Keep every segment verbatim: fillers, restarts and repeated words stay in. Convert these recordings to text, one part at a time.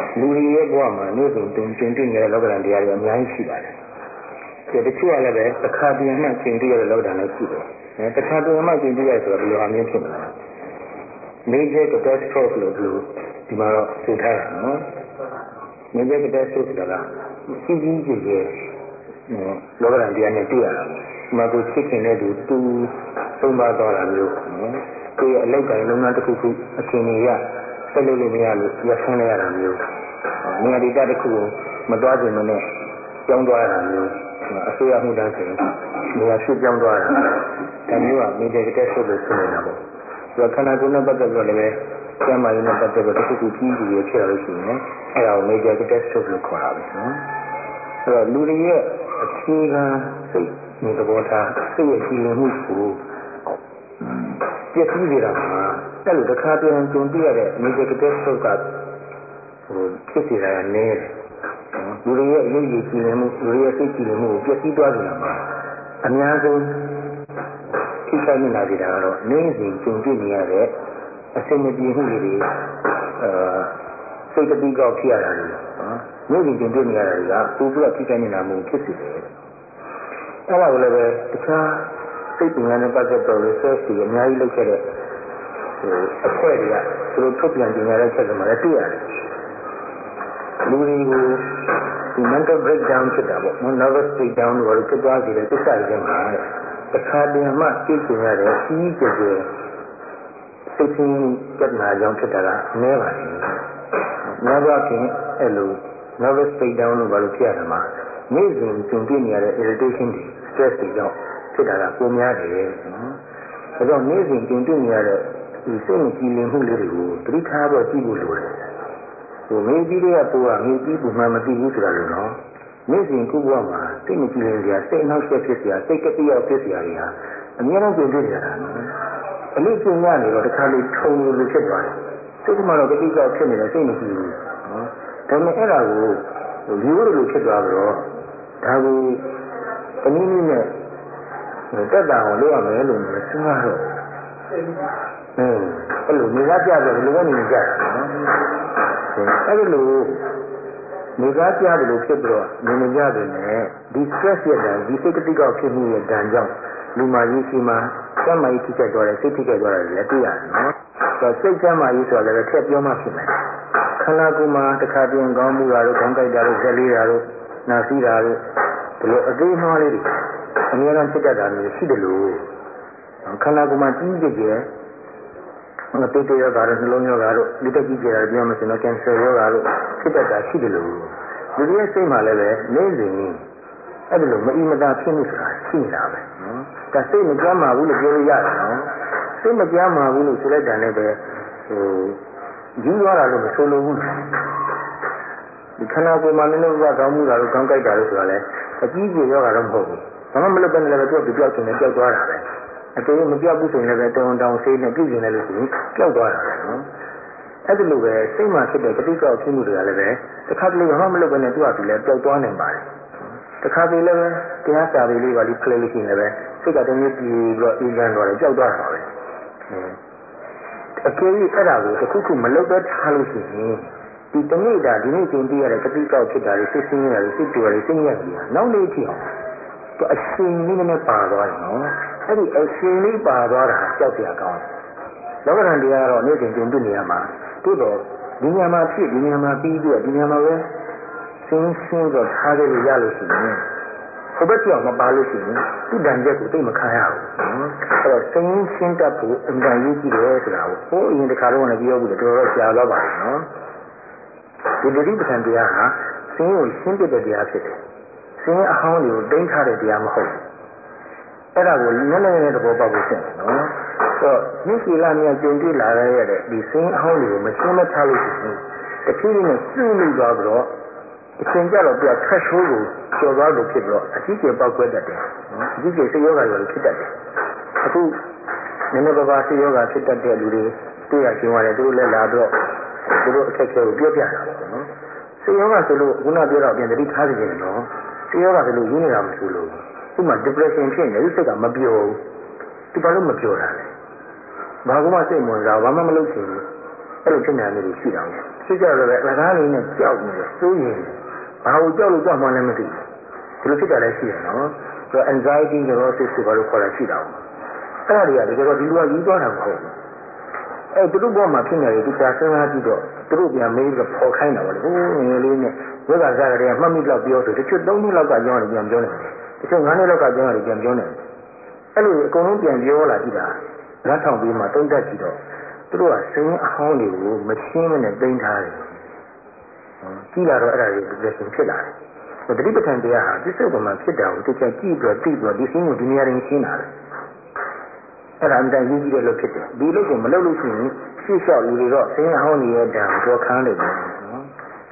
လူတွေရဲ့ဘဝမှာနေ့စဉ်တုံကျင်တွေ့နေတဲ့လောကဓာတ်တရားတွေအများကြီးရှိပါတယ်။ဒီတချို့ကလည်းပဲတစ်ခါတည်းမှကျင်တွေ့ရတဲ့လောကဓာတ်လည်းရှိတယ်။အဲတစ်ခါတည်းမှကျင်တွေ့ရဆိုတော့ဘယ်လိုအမျိုးဖြစ်မလဲ။ major catastrophe လို့လို့ဒီမှာတော့ဆိုထားတာနော်။ major catastrophe ဆိုတာကကြီးကြီးကျယ်ကျယ်လောကဓာတ်တရားနဲ့တွေ့ရတာ။ဒီမှာကိုချစ်ခင်တဲ့သူသူသုံးပါသွားတာမျိုးနော်။ကိုယ့်ရဲ့အလောက်တိုင်းလုံးဝတစ်ခုခုအချိန်ကြီးရဆက်လို့လို့မရလို့ရဆင်းလိုက်ရတာမျိုး။နေရာဒေသတစ်ခုကိုမသွားခြင်းမနဲ့ကြောင်းသွားရတာမျိုးအစိုးရမှုတန်းဆိုရင်နေရာရွှေ့ပြောင်းသွားတာဒါမျိုးက major catastrophe လို့ဆိုနေတာပေါ့။ဒီခန္ဓာကိုယ်နဲ့ပတ်သက်ပြီးတော့လည်းကျမ်းမာရေးနဲ့ပတ်သက်ပြီးတစ်ခုခုကြီးကြီးရဖြစ်လာလို့ရှိရင်အဲ့ဒါကို major catastrophe လို့ခေါ်တာပဲနော်။အဲ့တော့လူတွေရဲ့အခြေခံစိတ်ဒီသဘောထားစိတ်ရဲ့ကြည်လင်မှုကိုပြည့်စည်နေတာမှာအဲ့လိုတစ်ခါပြန်ကြုံပြရတဲ့ major catastrophe ကဟိုဖြစ်စီတာကနည်းတယ်လူတွေရဲ့အရေးကြီးကြည်လင်မှုလူတွေရဲ့စိတ်ကြည်လင်မှုကိုပြည့်စည်သွားကြတာမှာအများဆုံးထိခိုက်နေတာကြတာကတော့နေ့စဉ်ကြုံတွေ့နေရတဲ့အစင်မပြေမှုတွေအာစိတ်တတိကောက်ဖြစ်ရတာတွေနေ့စဉ်ကြုံတွေ့နေရတာတွေကပိုပြီးထိခိုက်နေတာမျိုးဖြစ်စီတယ်အဲ့ဒါကိုလည်းပဲတခြားစိတ်ပညာနဲ့ပတ်သက်တဲ့ research တွေအများကြီးလုပ်ခဲ့တဲ့ဟိုအဖွဲ့တွေကသူတို့ထုတ်ပြန်ကြေညာတဲ့ချက်တွေမှာလည်းတွေ့ရတယ်လူတွေကိုဒီ mental breakdown ဖြစ်တာပေါ့ nervous breakdown လို့ပြောဖြစ်သွားစေတဲ့ကိစ္စတွေမှာတခါတည်းမှသိကျင်ရတဲ့ကြီးကြီးကျယ်ကျယ်စိတ်ဆင်းရဲပြဿနာကြောင့်ဖြစ်တာကနည်းပါဘူး။များသောအားဖြင့်အဲ့လို nervous breakdown လို့ပြောလို့ဖြစ်ရတာမှာနေ့စဉ်ကြုံတွေ့နေရတဲ့ irritation တွေ stress တွေကြောင့်ဖြစ်တာကပုံများတယ်နော်။ဒါကြောင့်နေ့စဉ်ကြုံတွေ့နေရတဲ့ဒီစိတ်မကြည်လင်မှုလေးတွေကိုသတိထားတော့ကြည့်ဖို့လိုတယ်။ဟိုမေးပြီးတဲ့ပိုးကမေးပြီးပုံမှန်မသိဘူးဆိုတာလို့နော်။နေ့စဉ်ကိုယ့်ဘဝမှာစိတ်မကြည်လင်စရာစိတ်အနှောက်အယှက်ဖြစ်စရာစိတ်ကတိရောက်ဖြစ်စရာတွေဟာအများအားကြုံတွေ့နေရတာနော်။အလို့ကျင်ရနေတော့တစ်ခါလေထုံလို့လို့ဖြစ်သွားတယ်။စိတ်ကမှတော့ကတိကြောက်ဖြစ်နေတယ်စိတ်မကြည်ဘူးနော်။ဒါပေမဲ့အဲ့ဒါကိုရိုးရိုးလိုဖြစ်သွားပြီးတော့ဒါကိုတနည်းနည်းနဲ့တက်တာအောင်လုပ်ရမယ်လို့မစဉ်းစားတော့အင်းအဲ့လိုနေသားကြတယ်ဘယ်လိုပဲနေကြတာနော်အဲ့ဒီလိုနေသားကြတယ်လို့ဖြစ်ပြီးတော့နေနေကြတယ်နဲ့ဒီ stress ရဲ့ဒဏ်ဒီစိတ်ကတိကောက်ဖြစ်မှုရဲ့ဒဏ်ကြောင့်လူမာကြီးရှိမှစမ်းမကြီးထိခိုက်သွားတယ်စိတ်ထိခိုက်သွားတယ်လည်းတွေ့ရတယ်နော်ဆိုတော့စိတ်စမ်းမကြီးဆိုတာလည်းထည့်ပြောမှဖြစ်မယ်ခန္ဓာကိုယ်မှာတစ်ခါပြင်ကောင်းမှုတာတို့ခေါင်းကိုက်တာတို့ဇက်လေးတာတို့နာစီးတာတို့ဒီလိုအသေးနှွားလေးတွေအများအားဖြစ်တတ်တာမျိုးရှိတယ်လို့ခန္ဓာကိုယ်မှာကြီးကြီးကျယ်ငါတိတ်တရောဂါတို့နှလုံးရောဂါတို့ဒီတက်ကြီးကျယ်တာပြောမှဆိုတော့ကင်ဆာရောဂါတို့ဖြစ်တတ်တာရှိတယ်လို့လူတွေရဲ့စိတ်မှာလည်းပဲနေ့စဉ်အဲ့ဒီလိုမအီမသာဖြစ်မှုဆိုတာရှိနေတာပဲနော်ဒါစိတ်မကြမ်းပါဘူးလို့ပြောလို့ရတယ်နော်စိတ်မကြမ်းပါဘူးလို့ဆိုလိုက်တာလည်းပဲဟိုယူသွားတာလို့မဆိုလိုဘူးဒီခန္ဓာကိုယ်မှာလည်းလည်းဘာကောင်းမှုတာလို့ကောင်းကြိုက်တာလို့ဆိုတာလဲအကြီးကြီးရောဂါတော့မဟုတ်ဘူးဘာမှမလုပ်ဘဲနဲ့လည်းပြောက်ပြောက်ချင်တယ်ပြောက်သွားတာပဲအတူမပြောက်ဘူးဆိုရင်လည်းတောင်းတောင်းဆေးနဲ့ပြုကျင်တယ်လို့ဆိုရင်ပြောက်သွားတာပဲနော်အဲ့ဒီလိုပဲစိတ်မှာဖြစ်တဲ့ကတိကောက်ဖြစ်မှုတွေကလည်းပဲတစ်ခါတလေဘာမှမလုပ်ဘဲနဲ့သူ့အတူလည်းပြောက်သွားနိုင်ပါတယ်တစ်ခါတလေလည်းတရားစာပေလေးပါလိဖလဲလို့ရှိရင်လည်းစိတ်ကတည်းကပြီးတော့အေးချမ်းသွားတယ်ပြောက်သွားတာပဲအကယ်၍အဲ့ဒါကိုတစ်ခုခုမလုပ်ဘဲထားလို့ရှိရင်ဒီတနေ့တာဒီနေ့ကျင်ပြရတဲ့ကတိကောက်ဖြစ်တာတွေစိတ်ဆင်းရဲတာတွေစိတ်တူတာတွေစိတ်ညစ်နေတာနောက်နေ့ထိအောင်သူအရှင်လေးနဲ့ပါသွားတယ်နော်အဲ့ဒီအရှင်လေးပါသွားတာကြောက်ကြကောင်းတယ်လောကဓာတ်တရားကတော့နေ့စဉ်ကျင်တွေ့နေရမှာသို့တော့ဒီညမှာဖြစ်ဒီညမှာပြီးပြီးတော့ဒီညမှာပဲဆင်းရှင်းတော့ထားကြလို့ရလို့ရှိရင်ဟိုဘက်ပြောင်းမပါလို့ရှိရင်သူ့တန်ချက်ကိုသိမခံရဘူးနော်အဲ့တော့ဆင်းရှင်းတတ်ဖို့အမှန်ရေးကြည့်တယ်ဆိုတာကိုဟိုအရင်တစ်ခါတော့လည်းပြောဘူးတော်တော်ကြာသွားပါပြီနော်ဒီတိပ္ပံတရားဟာဆင်းကိုရှင်းပြတဲ့တရားဖြစ်တယ်ဆင်းအဟောင်းတွေကိုတိမ့်ထားတဲ့တရားမဟုတ်ဘူးအဲ့ဒါကိုနည်းနည်းနဲ့သဘောပေါက်ဖို့ဖြစ်တယ်နော်ဆိုတော့မြင့်စီလာမြတ်ကျုံတွေ့လာရတဲ့ဒီဆင်းအဟောင်းတွေကိုမရှင်းမထားလို့ရှိရင်တဖြည်းဖြည်းနဲ့စွန့်လို့သွားပြီးတော့အချိန်ကြတော့ပြ threshold ကိုကျော်သွားလို့ဖြစ်ပြီးတော့အကြီးကျယ်ပေါက်ကွဲတတ်တယ်နော်အကြီးကျယ်စိတ်ယောဂါတွေဖြစ်တတ်တယ်အခုနည်းနည်းပါးပါးစိတ်ယောဂါဖြစ်တတ်တဲ့လူတွေတွေ့ရကျင်ရတယ်သူတို့လည်းလာတော့သူတို့အခက်အခဲကိုပြောပြတာပေါ့နော်စိတ်ယောဂါဆိုလို့ခုနပြောတော့ပြန်တတိထားကြည့်တယ်နော်စိတ်ယောဂါဆိုလို့ရင်းနေတာမဆိုလို့ဥပမာ depression ဖြစ်နေတယ်စိတ်ကမပြောဘူးဒီဘာလို့မပြောတာလဲဘာကမှစိတ်ဝင်စားဘာမှမလုပ်ချင်ဘူးအဲ့လိုဖြစ်နေတယ်လို့ရှိတာဖြစ်ကြတော့လည်းအကားလေးနဲ့ကြောက်နေတယ်စိုးရင်ဘာလို့ကြောက်လို့ကြောက်မှလည်းမသိဘူးဒီလိုဖြစ်တာလည်းရှိတယ်နော်ဆိုတော့ anxiety neurosis ဆိုတော့ခေါ်တာရှိတာအဲ့ဒါတွေကတကယ်တော့ဒီလိုယူသွားတာမဟုတ်ဘူးအဲ့သူတို့ဘောမှာဖြစ်နေတယ်သူကြာစဉ်းစားကြည့်တော့သူတို့ပြန်မေးပြီးတော့ပေါ်ခိုင်းတာပါလေဟိုးငယ်လေးနဲ့ဝိက္ခာစားကြတဲ့မှတ်မိတော့ပြောဆိုတချို့သုံးနှစ်လောက်ကကြောင်းရတယ်ပြန်ပြောနေတယ်တချို့ငါးနှစ်လောက်ကကြောင်းရတယ်ပြန်ပြောနေတယ်အဲ့လိုအကုန်လုံးပြန်ပြောလာကြည့်တာလက်ထောင်ပြီးမှသုံးသက်ကြည့်တော့သူတို့ကစိတ်အဟောင်းတွေကိုမရှင်းမနဲ့သိမ်းထားတယ်ကြည့်လာတော့အဲ့ဒါတွေလက်ရှင်ဖြစ်လာတယ်တတိပဋ္ဌာန်တရားဟာပြစ္ဆုတ်ပံမှာဖြစ်တာကိုသူကကြည့်ပြီးတော့သိပြီးတော့ဒီရှင်းကိုဒီနေရာရင်ရှင်းလာတယ်အဲ့ဒါအမှန်တန်ကြီးကြီးတဲ့လို့ဖြစ်တယ်ဒီလို့ကိုမလုပ်လို့ရှိရင်ရှေ့လျှောက်လူတွေတော့စိတ်အဟောင်းနေတဲ့တံပေါ်ခန်းနေတယ်နော်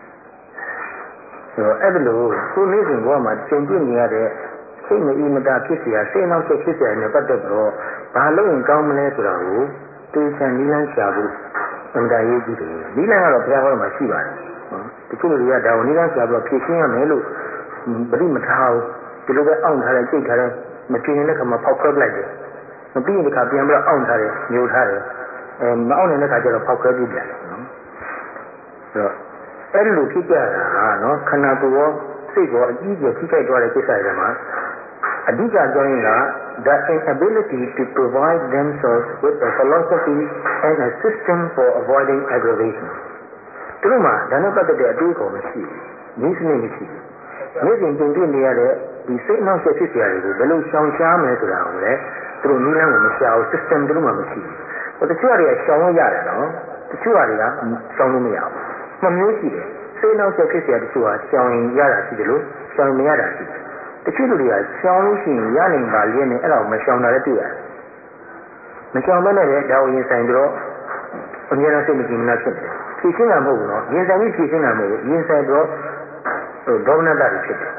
ဆိုတော့အဲ့ဒါလို့ကိုနေ့စဉ်ဘဝမှာကြုံတွေ့နေရတဲ့စိတ်မအီမတာဖြစ်เสียစိတ်နောက်ဆက်ဖြစ်เสียနဲ့ပတ်သက်တော့ဘာလို့ရင်ကောင်းမလဲဆိုတာကိုသိချင်နီးလန်းရှာဖို့အမှန်တန်ရေးကြည့်တယ်နီးလန်းကတော့ဘုရားဟောမှာရှိပါတယ်တချို့လူတွေကဒါကိုနီးလန်းရှာပြီးတော့ဖြည့်ရှင်းရမယ်လို့ပရိမထားဘူးဒီလိုပဲအောင့်ထားတယ်ကြိတ်ထားတယ်မဖြည့်နေတဲ့ခါမှာဖောက်ခွဲလိုက်တယ်မပြီးရင်ဒီခါပြန်ပြီးတော့အောင့်ထားတယ်ညှို့ထားတယ်အဲမအောင့်နေတဲ့ခါကျတော့ဖောက်ခွဲပြပြန်တယ်နော်ဆိုတော့အဲ့လိုဖြစ်ကြတာဟာနော်ခန္ဓာကိုယ်ရောစိတ်ရောအကြီးကြီးထိခိုက်သွားတဲ့ကိစ္စတွေမှာအဓိကကြောင်းက the inability to provide themselves with a philosophy and a system for avoiding aggravation သူတို့မှာဒါနဲ့ပတ်သက်တဲ့အတွေးခေါ်မရှိဘူးနည်းစနစ်မရှိဘူးနေ့စဉ်ကြုံတွေ့နေရတဲ့ဒီစိတ်နှောက်ယှက်ဖြစ်စရာတွေကိုဘယ်လိုရှောင်ရှားမလဲဆိုတာကိုလည်းသူတို့နည်းလမ်းကိုမရှာဘူး system သူတို့မှမရှိဘူးတချို့တွေကရှောင်လို့ရတယ်နော်တချို့တွေကရှောင်လို့မရဘူးနှစ်မျိုးရှိတယ်စိတ်နှောက်ယှက်ဖြစ်စရာတချို့ဟာရှောင်ရင်ရတာရှိတယ်လို့ရှောင်မရတာရှိတယ်တချို့လူတွေကရှောင်လို့ရှိရင်ရနိုင်ပါလျက်နဲ့အဲ့ဒါကိုမရှောင်တာလည်းတွေ့ရတယ်မရှောင်မနဲ့လည်းဒါကိုရင်ဆိုင်ပြီးတော့အများနဲ့စိတ်မကြည်မနှက်ဖြစ်တယ်ဖြည့်ရှင်းတာမဟုတ်ဘူးနော်ရင်ဆိုင်ပြီးဖြည့်ရှင်းတာမဟုတ်ဘူးရင်ဆိုင်ပြီးတော့ဒေါမနတာတွေဖြစ်တယ်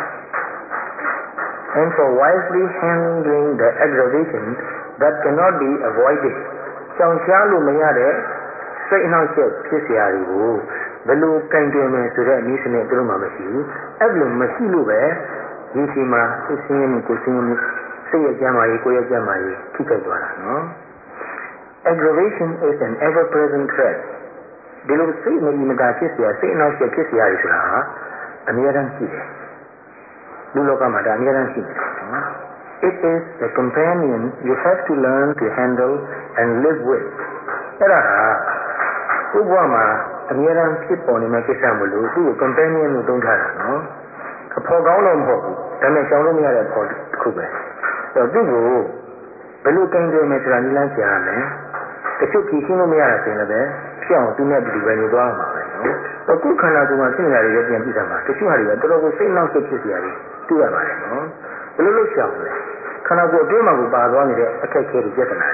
and for wisely handling the aggravation that cannot be avoided ရှောင်ရှားလို့မရတဲ့စိတ်အနှောက်အယှက်ဖြစ်စရာတွေကိုဘယ်လိုကင်တွယ်မယ်ဆိုတဲ့နည်းစနစ်သူတို့မှမရှိဘူးအဲ့လိုမရှိလို့ပဲဒီချိန်မှာစိတ်ဆင်းရဲမှုကိုယ်ဆင်းရဲမှုစိတ်ရဲ့ကြမ်းမာရေးကိုယ်ရဲ့ကြမ်းမာရေးထိခိုက်သွားတာနော် aggravation is an ever present threat ဒီလိုစိတ်မအီမတာဖြစ်စရာစိတ်အနှောက်အယှက်ဖြစ်စရာတွေဆိုတာအများအားရှိတယ်လူလောကမှာဒါအများအားရှိတယ်နော် it is the companion you have to learn to handle and live with အဲ့ဒါဟာဥပ္ပမာအများအားဖြစ်ပေါ်နေတဲ့ကိစ္စမလို့သူ့ကို companion လို့သုံးထားတာနော်အဖို့ကောင်းတော့မဟုတ်ဘူးဒါနဲ့ကြောင်းလို့မရတဲ့ဖို့တစ်ခုပဲအဲ့တော့သူ့ကိုဘယ်လိုကင်တွယ်မယ်ဆိုတာနိလန်းကြားရမယ်တချို့ကြည့်ရှင်းလို့မရတာဆိုရင်လည်းဖြစ်အောင်သူနဲ့တူပဲနေသွားမှာပဲနော်အခုခန္ဓာကိုယ်မှာဖြစ်နေတာတွေပြန်ကြည့်တာမှာတချို့ဟာတွေကတော်တော်ကိုစိတ်နှောက်ယှက်ဖြစ်စရာတွေတွေ့ရပါတယ်နော်ဘယ်လိုလုပ်ရှောင်လဲခန္ဓာကိုယ်အတွင်းမှာကိုပါသွားနေတဲ့အခက်အခဲတွေပြဿနာ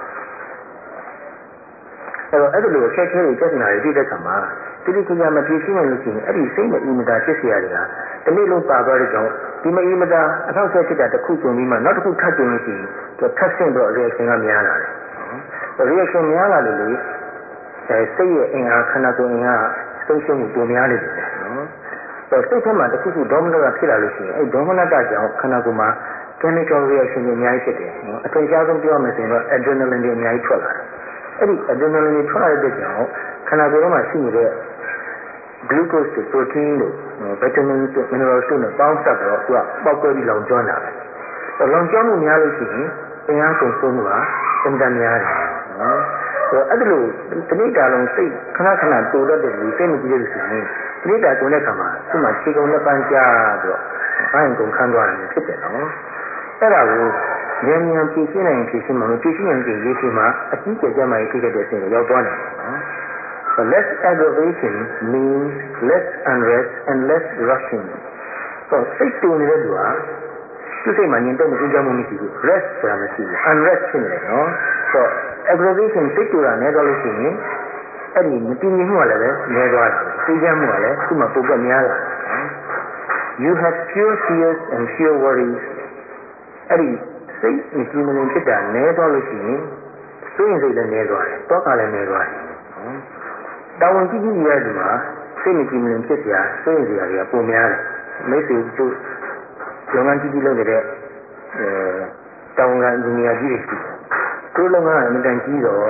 တွေအဲ့တော့အဲ့ဒီလိုအခက်အခဲတွေပြဿနာတွေတွေ့တဲ့အခါမှာတိတိကျကျမဖြေရှင်းနိုင်လို့ရှိရင်အဲ့ဒီစိတ်နဲ့အီမတာဖြစ်စရာတွေကတနေ့လုံးပါသွားတဲ့ကြောင့်ဒီမအီမတာအထောက်အပံ့ဖြစ်တာတစ်ခုကြုံပြီးမှနောက်တစ်ခုထပ်ကြုံလို့ရှိရင်သူထပ်ဆင့်တော့ reaction ကများလာတယ်။ reaction များလာလို့လေအဲစိတ်ရဲ့အင်အားခန္ဓာကိုယ်အင်အားဆုံးရှုံးမှုပိုများနေတယ်နော်။အဲစိတ်ထဲမှာတစ်ခုခုဒေါမနတာဖြစ်လာလို့ရှိရင်အဲဒေါမနတာကြောင့်ခန္ဓာကိုယ်မှာ chemical reaction တွေအများကြီးဖြစ်တယ်နော်။အထင်ရှားဆုံးပြောမယ်ဆိုရင်တော့ adrenaline တွေအများကြီးထွက်လာတယ်။အဲ့ဒီ adrenaline တွေထွက်လာတဲ့ကြောင့်ခန္ဓာကိုယ်ထဲမှာရှိနေတဲ့ glucose တို့ protein တို့ vitamins တို့ minerals တို့နဲ့ပေါင်းစပ်တော့သူကပေါက်ကွဲပြီးလောင်ကျွမ်းလာတယ်။အဲလောင်ကျွမ်းမှုများလို့ရှိရင်အင်အားကုန်ဆုံးမှုဟာအင်တန်များတယ်နော်။အဲအဲ့ဒါလို့တဏိတာလုံးစိတ်ခဏခဏတူတတ်တဲ့လူစိတ်မကြည့်လို့ရှိရင်တဏိတာကုန်တဲ့ခါမှာသူ့မှာခြေကုန်လက်ပန်းကြားပြီးတော့ဘိုင်းကုန်ခန်းသွားတယ်ဖြစ်တယ်နော်။အဲ့ဒါကိုဉာဏ်ဉာဏ်ဖြည့်ရှင်းနိုင်ဖြည့်ရှင်းမှာလို့ဖြည့်ရှင်းရင်ဒီရေးရှိမှာအကြီးကျယ်ကြမ်းမာရေးထိခိုက်တဲ့အဆင့်ကိုရောက်သွားတယ်နော်။ So less aggravation means less unrest and less rushing. So စိတ်တူနေတဲ့လူဟာသူ့စိတ်မှာညင်တော့မကြမ်းမှုမရှိဘူး rest ဆိုတာမရှိဘူး unrest ဖြစ်နေတယ်နော် So aggravation စိတ်တူတာနဲ့တော့လို့ရှိရင်အဲ့ဒီမတည်ငြိမ်မှုကလည်းပဲနည်းသွားတယ်သိကြမှုကလည်းသူ့မှာပိုကများလာတယ်နော် You have fewer fears and fewer worries အဲ့ဒီစိတ်မကြည်မလင်ဖြစ်တာနည်းသွားလို့ရှိရင်စိုးရင်စိတ်လည်းနည်းသွားတယ်တောကလည်းနည်းသွားတယ်နော်တာဝန်ကြီးကြီးရတဲ့ဒီမှာစိတ်မကြည်မလင်ဖြစ်စရာစိုးရင်စရာတွေကပိုများတယ်မိတ်ဆွေတို့လုပ်ငန်းကြီးကြီးလုပ်နေတဲ့အဲတာဝန်ကအင်ဂျင်နီယာကြီးတွေရှိတယ်သူလုပ်ငန်းကအင်တန်ကြီးတော့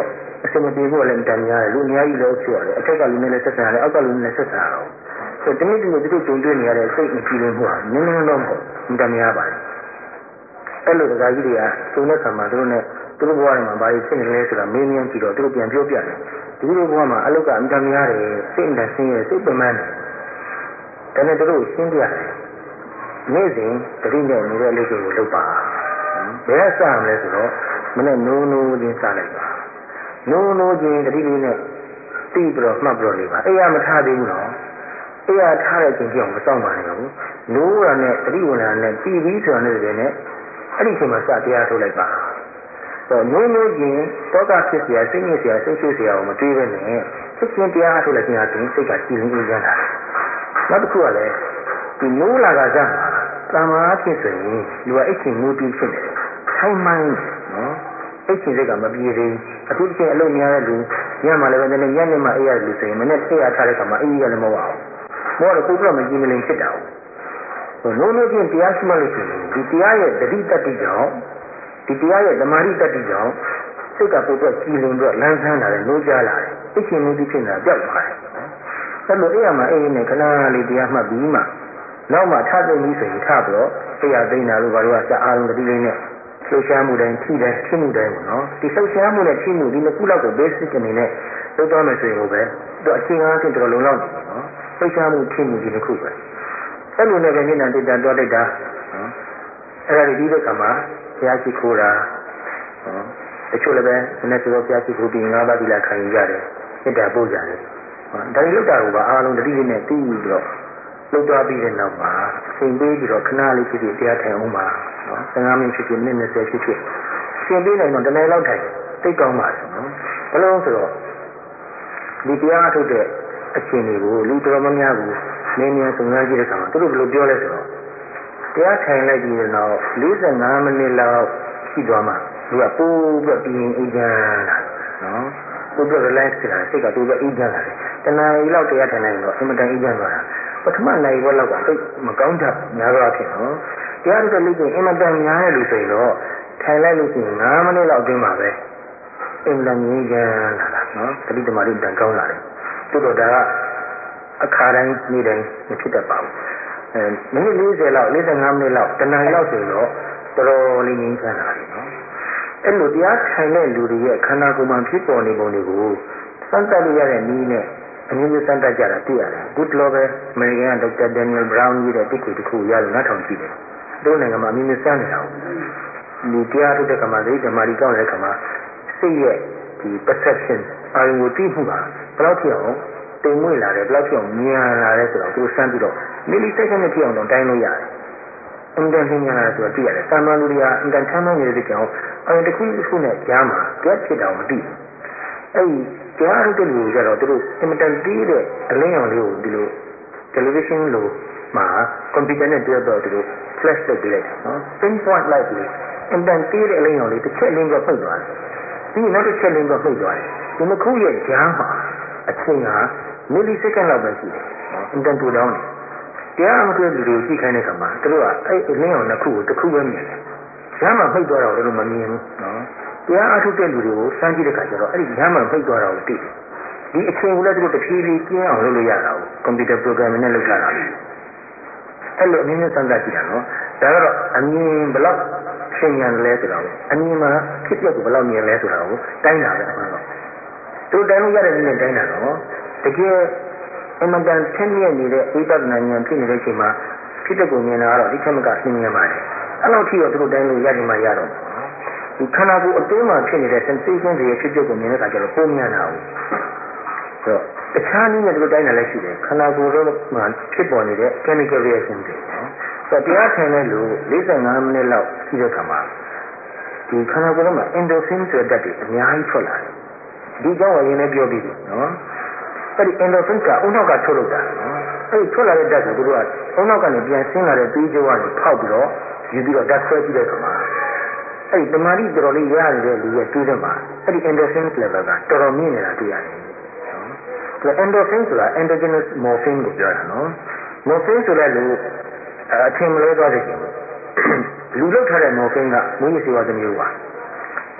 အစမပြေဖို့လည်းတန်များတယ်လူအများကြီးလည်းဖြစ်ရတယ်အထက်ကလူနဲ့လည်းဆက်ဆံရတယ်အောက်ကလူနဲ့ဆက်ဆံရအောင်ဆိုတော့ဒီနေ့ဒီလိုသူတို့ကြုံတွေ့နေရတဲ့စိတ်မကြည်လင်မှုဟာနည်းနည်းတော့မဟုတ်ဘူးတန်များပါတယ်အဲ့လိုတရားကြီးတွေကကျုံတဲ့ခါမှာသူတို့နဲ့သူတို့ဘဝတွေမှာဘာတွေဖြစ်နေလဲဆိုတာမင်းမြန်းကြည့်တော့သူတို့ပြန်ပြောပြတယ်ဒီလိုဘဝမှာအလုတ်ကအတန်များတယ်စိတ်အတန်ဆင်းရဲစိတ်ပမန်းတယ်ဒါနဲ့သူတို့ရှင်းပြတယ်နေ့စဉ်တတိနဲ့နေတဲ့အလုပ်တွေကိုလုပ်ပါဘယ်ကစရမလဲဆိုတော့မနဲ့နိုးနိုးချင်းစလိုက်ပါနိုးနိုးချင်းတတိလေးနဲ့တီးပြီးတော့မှတ်ပြီးတော့နေပါအဲ့ရမထားသေးဘူးနော်အဲ့ရထားတဲ့အချိန်ကြောင့်မစောင့်ပါနဲ့ဘူးနိုးရနဲ့တတိဝင်လာနဲ့တီးပြီးဆိုတာနဲ့တည်းနဲ့အဲ့ဒီအချိန်မှာစတရားထုတ်လိုက်ပါတော့နိုးနိုးချင်းတောကဖြစ်เสียစိတ်ညစ်เสียစိတ်ဆွေးเสียကိုမတွေးဘဲနဲ့စိတ်ချင်းတရားထုတ်လိုက်ခြင်းအပြင်စိတ်ကကြည်လင်အေးချမ်းလာတယ်နောက်တစ်ခုကလည်းဒီနိုးလာကစားမှာတမားဖြစ်ဆိုရင်လူကအိတ်ချင်နိုးပြီးဖြစ်နေတယ်ထိုင်မှန်နော်အိတ်ချင်စိတ်ကမပြေသေးအခုတစ်ချိန်အလုပ်များတဲ့လူညမှာလည်းပဲနည်းနည်းညနေမှအေးရလူဆိုရင်မနေ့ဆေးရထားတဲ့ခါမှာအေးရလည်းမဟုတ်အောင်မောတော့ကိုယ်တော့မကြည်မလင်ဖြစ်တာဟုတ်နိုးနိုးချင်းတရားရှိမှလို့ရှိရင်ဒီတရားရဲ့တတိတတိကြောင့်ဒီတရားရဲ့ဓမ္မရိတတိကြောင့်စိတ်ကပို့တော့ကြည်လင်တော့လမ်းဆန်းလာတယ်နိုးကြလာတယ်အိတ်ချင်နိုးပြီးဖြစ်နေတာကြောက်သွားတယ်အဲ့လိုအေးရမှာအေးနဲ့ခဏလေးတရားမှတ်ပြီးမှနောက်မှထားသိပြီးဆိုရင်ထားပြီးတော့တရားသိနေတာလို့ဘာလို့ကစအားလုံးတတိလေးနဲ့လှုပ်ရှားမှုတိုင်းဖြီးတိုင်းဖြစ်မှုတိုင်းပေါ့နော်ဒီလှုပ်ရှားမှုနဲ့ဖြီးမှုဒီနှစ်ခုလောက်ကို basic အနေနဲ့လုပ်သွားမယ်ဆိုရင်ပဲသူအချိန်အားဖြင့်တော်တော်လုံလောက်နေတယ်နော်လှုပ်ရှားမှုဖြီးမှုဒီနှစ်ခုပဲအဲ့လိုနဲ့ပဲမျက်နှာတိတ်တာတွားတိတ်တာနော်အဲ့ဒါဒီပြီးတဲ့အခါမှာဘုရားရှိခိုးတာနော်တချို့လည်းပဲနည်းနည်းဆိုတော့ဘုရားရှိခိုးပြီးငါးပါးသီလခံယူကြတယ်မေတ္တာပို့ကြတယ်ဒါတွေလောက်တာကိုပါအားလုံးတတိလေးနဲ့သိပြီးတော့လှုပ်သွားပြီးတဲ့နောက်မှာအချိန်ပေးပြီးတော့ခဏလေးဖြစ်ဖြစ်တရားထိုင်အောင်ပါနော်ဆယ်ငါးမိနစ်ဖြစ်ဖြစ်မိနစ်၂၀ဖြစ်ဖြစ်အချိန်ပေးနိုင်တော့တနေ့လောက်ထိုင်သိကောင်းပါတယ်နော်ဘယ်လိုဆိုတော့ဒီတရားထုတ်တဲ့အချိန်တွေကိုလူတော်များများကိုနည်းနည်းစုံစမ်းကြည့်တဲ့အခါမှာသူတို့ဘယ်လိုပြောလဲဆိုတော့တရားထိုင်လိုက်ပြီးတဲ့နောက်၄၅မိနစ်လောက်ရှိသွားမှသူကပိုးပြီးပြီးအိမ်ချမ်းလာနော်ပိုးပြီး relax ဖြစ်လာစိတ်ကပိုးပြီးအိမ်ချမ်းလာတယ်တဏှာကြီးလောက်တရားထိုင်လိုက်တော့အင်မတန်အိမ်ချမ်းသွားတာပထမနိုင်ဘက်လောက်ကသိမကောင်းတတ်များတော့ဖြစ်နော်တရားထုတ်တဲ့လူချင်းအင်မတန်များတဲ့လူဆိုရင်တော့ထိုင်လိုက်လို့ရှိရင်၅မိနစ်လောက်အတွင်းမှာပဲအင်မတန်ကြီးချမ်းလာတာနော်တတိတမာတိတန်ကောင်းလာတယ်တိုးတော့ဒါကအခါတိုင်းနေ့တိုင်းမဖြစ်တတ်ပါဘူးအဲမိနစ်၄၀လောက်၄၅မိနစ်လောက်တနားလောက်ဆိုတော့တော်တော်လေးငြိမ်းချမ်းလာတယ်နော်အဲ့လိုတရားထိုင်တဲ့လူတွေရဲ့ခန္ဓာကိုယ်မှာဖြစ်ပေါ်နေပုံတွေကိုစမ်းသပ်လို့ရတဲ့နည်းနဲ့အမျိုးမျိုးစမ်းသပ်ကြတာသိရတယ်အခုတလောပဲအမေရိကန်ကဒေါက်တာဒန်နီယယ်ဘရောင်းကြီးတဲ့တိကျတစ်ခုရလို့နားထောင်ကြည့်တယ်တို့နိုင်ငံမှာအမျိုးမျိုးစမ်းနေတာဒီတရားထုတ်တဲ့ကမှာဒီဓမ္မရီကောင်းတဲ့ကမှာစိတ်ရဲ့ဒီ perception အာရုံကိုသိမှုကဘယ်လောက်ထိအောင်တိမ်မွေ့လာတယ်ဘယ်လောက်ထိအောင်မြန်လာတယ်ဆိုတော့သူစမ်းပြီးတော့ millisecond နဲ့ထိအောင်တော့တိုင်းလို့ရတယ်အင်တန်မြန်လာတယ်ဆိုတော့သိရတယ်သာမန်လူတွေကအင်တန်ချမ်းသာနေတဲ့ကြောင့်အဲတခုတစ်ခုနဲ့ကြားမှာကြက်ဖြစ်တော့မသိဘူးအဲဒီကြားရတဲ့လူတွေကတော့သူတို့အင်မတန်သေးတဲ့အလင်းရောင်လေးကိုဒီလို television လိုမှာကွန်ပျူတာနဲ့တွဲတော့သူတို့ flash လုပ်ပေးလိုက်တာနော် pinpoint light လေးအင်တန်သေးတဲ့အလင်းရောင်လေးတစ်ချက်လင်းတော့ပိတ်သွားတယ်ပြီးနောက်တစ်ချက်လင်းတော့ပိတ်သွားတယ်ဒီနှစ်ခုရဲ့ကြားမှာအချိန်ဟာ millisecond လောက်ပဲရှိတယ်နော်အင်တန်တူတောင်းတယ်တရားမတွေ့လူတွေကြည့်ခိုင်းတဲ့အခါမှာသူတို့ကအဲ့အလင်းရောင်နှစ်ခုကိုတစ်ခုပဲမြင်တယ်ကြားမှာပိတ်သွားတာကိုလည်းမမြင်ဘူးနော်တရားအထုတ်တဲ့လူတွေကိုစမ်းကြည့်တဲ့အခါကျတော့အဲ့ဒီကြားမှာပိတ်သွားတာကိုသိတယ်ဒီအချိန်ကိုလည်းသူတို့တဖြည်းဖြည်းကျင်းအောင်လုပ်လို့ရတာကိုကွန်ပျူတာ programming နဲ့လုပ်ထားတာလေအဲ့လိုအမျိုးမျိုးစမ်းသပ်ကြည့်တာနော်ဒါကတော့အမြင်ဘယ်လောက်ချိန်ရလဲဆိုတာကိုအမြင်မှာဖြစ်ပျက်ကိုဘယ်လောက်မြင်လဲဆိုတာကိုတိုင်းတာပဲအမှန်တော့သူတိုင်းလို့ရတဲ့နည်းနဲ့တိုင်းတာတော့တကယ်အမှန်တန်ဆင်းရဲနေတဲ့ဝိပဿနာဉာဏ်ဖြစ်နေတဲ့အချိန်မှာဖြစ်တဲ့ကိုမြင်တာကတော့ဒီချက်မကဆင်းရဲပါတယ်အဲ့လောက်ထိတော့သူတို့တိုင်းလို့ရတယ်မှရတော့ဒီခန္ဓာကိုယ်အတွင်းမှာဖြစ်နေတဲ့ sensation တွေဖြစ်ပျက်ကိုမြင်တဲ့အခါကျတော့ပုံမြန်တာဘူးဆိုတော့တခြားနည်းနဲ့သူတို့တိုင်းတာလည်းရှိတယ်ခန္ဓာကိုယ်တော့မှာဖြစ်ပေါ်နေတဲ့ chemical reaction တွေနော်ဆိုတော့တရားထိုင်တဲ့လူ၄၅မိနစ်လောက်ရှိတဲ့အခါမှာဒီခန္ဓာကိုယ်မှာ endorphin ဆိုတဲ့ဓာတ်တွေအများကြီးထွက်လာတယ်ဒီကြောင့်ရင်လည်းပြောပြီးပြီနော်အဲ့ဒီ endorphin ကအုံနောက်ကထုတ်လုပ်တာနော်အဲ့ဒီထွက်လာတဲ့ဓာတ်ကိုသူတို့ကအုံနောက်ကနေပြန်ဆင်းလာတဲ့သွေးကြောကနေဖောက်ပြီးတော့ယူပြီးတော့ဓာတ်ဆွဲကြည့်တဲ့အခါမှာအဲ့ဒီတမာတိတော်တော်လေးရရတဲ့လူရဲ့သွေးထဲမှာအဲ့ဒီ endorphin level ကတော်တော်မြင့်နေတာတွေ့ရတယ်နော် endorphin ဆိုတာ endogenous morphine ကိုပြောတာနော် morphine ဆိုတဲ့လူအထင်မလဲသွားတဲ့ကျင်လူလောက်ထားတဲ့ morphine ကမူရည်စေဝါတစ်မျိုးပါ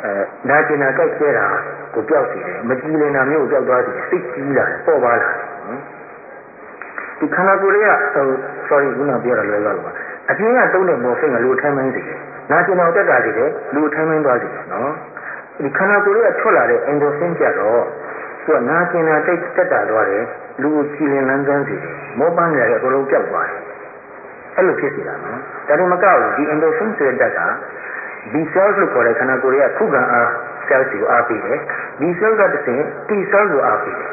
အဲနာကျင်တာကြိုက်ခဲတာကိုပျောက်စေတယ်မကြည်လင်တာမျိုးကိုပျောက်သွားစေတယ်စိတ်ကြီးလာတယ်ပေါ်ပါလာတယ်နော်ဒီခန္ဓာကိုယ်လေးကဟို sorry ခုနပြောတာလွယ်သွားလို့ပါအပြင်ကတုံးတဲ့မော်ဖိန်းကလူထိုင်းမိုင်းစေတယ်နာကျင်အောင်တက်တာစေတယ်လူထိုင်းမိုင်းသွားစေတယ်နော်ဒီခန္ဓာကိုယ်လေးကထွက်လာတဲ့ endorphin ကြတော့သူကနာကျင်တာတိတ်တက်တာသွားတယ်လူကိုကြည်လင်လန်းဆန်းစေတယ်မောပန်းနေတဲ့အကုန်လုံးပျောက်သွားတယ်အဲ့လိုဖြစ်စီတာနော်ဒါတွေမကောက်ဘူးဒီ endorphin ဆိုတဲ့ဓာတ်က B cells လို့ခေါ်တဲ့ခန္ဓာကိုယ်ရဲ့ခုခံအား cells ကိုအားပေးတယ် B cells ကတစ်ဆင့် T cells ကိုအားပေးတယ်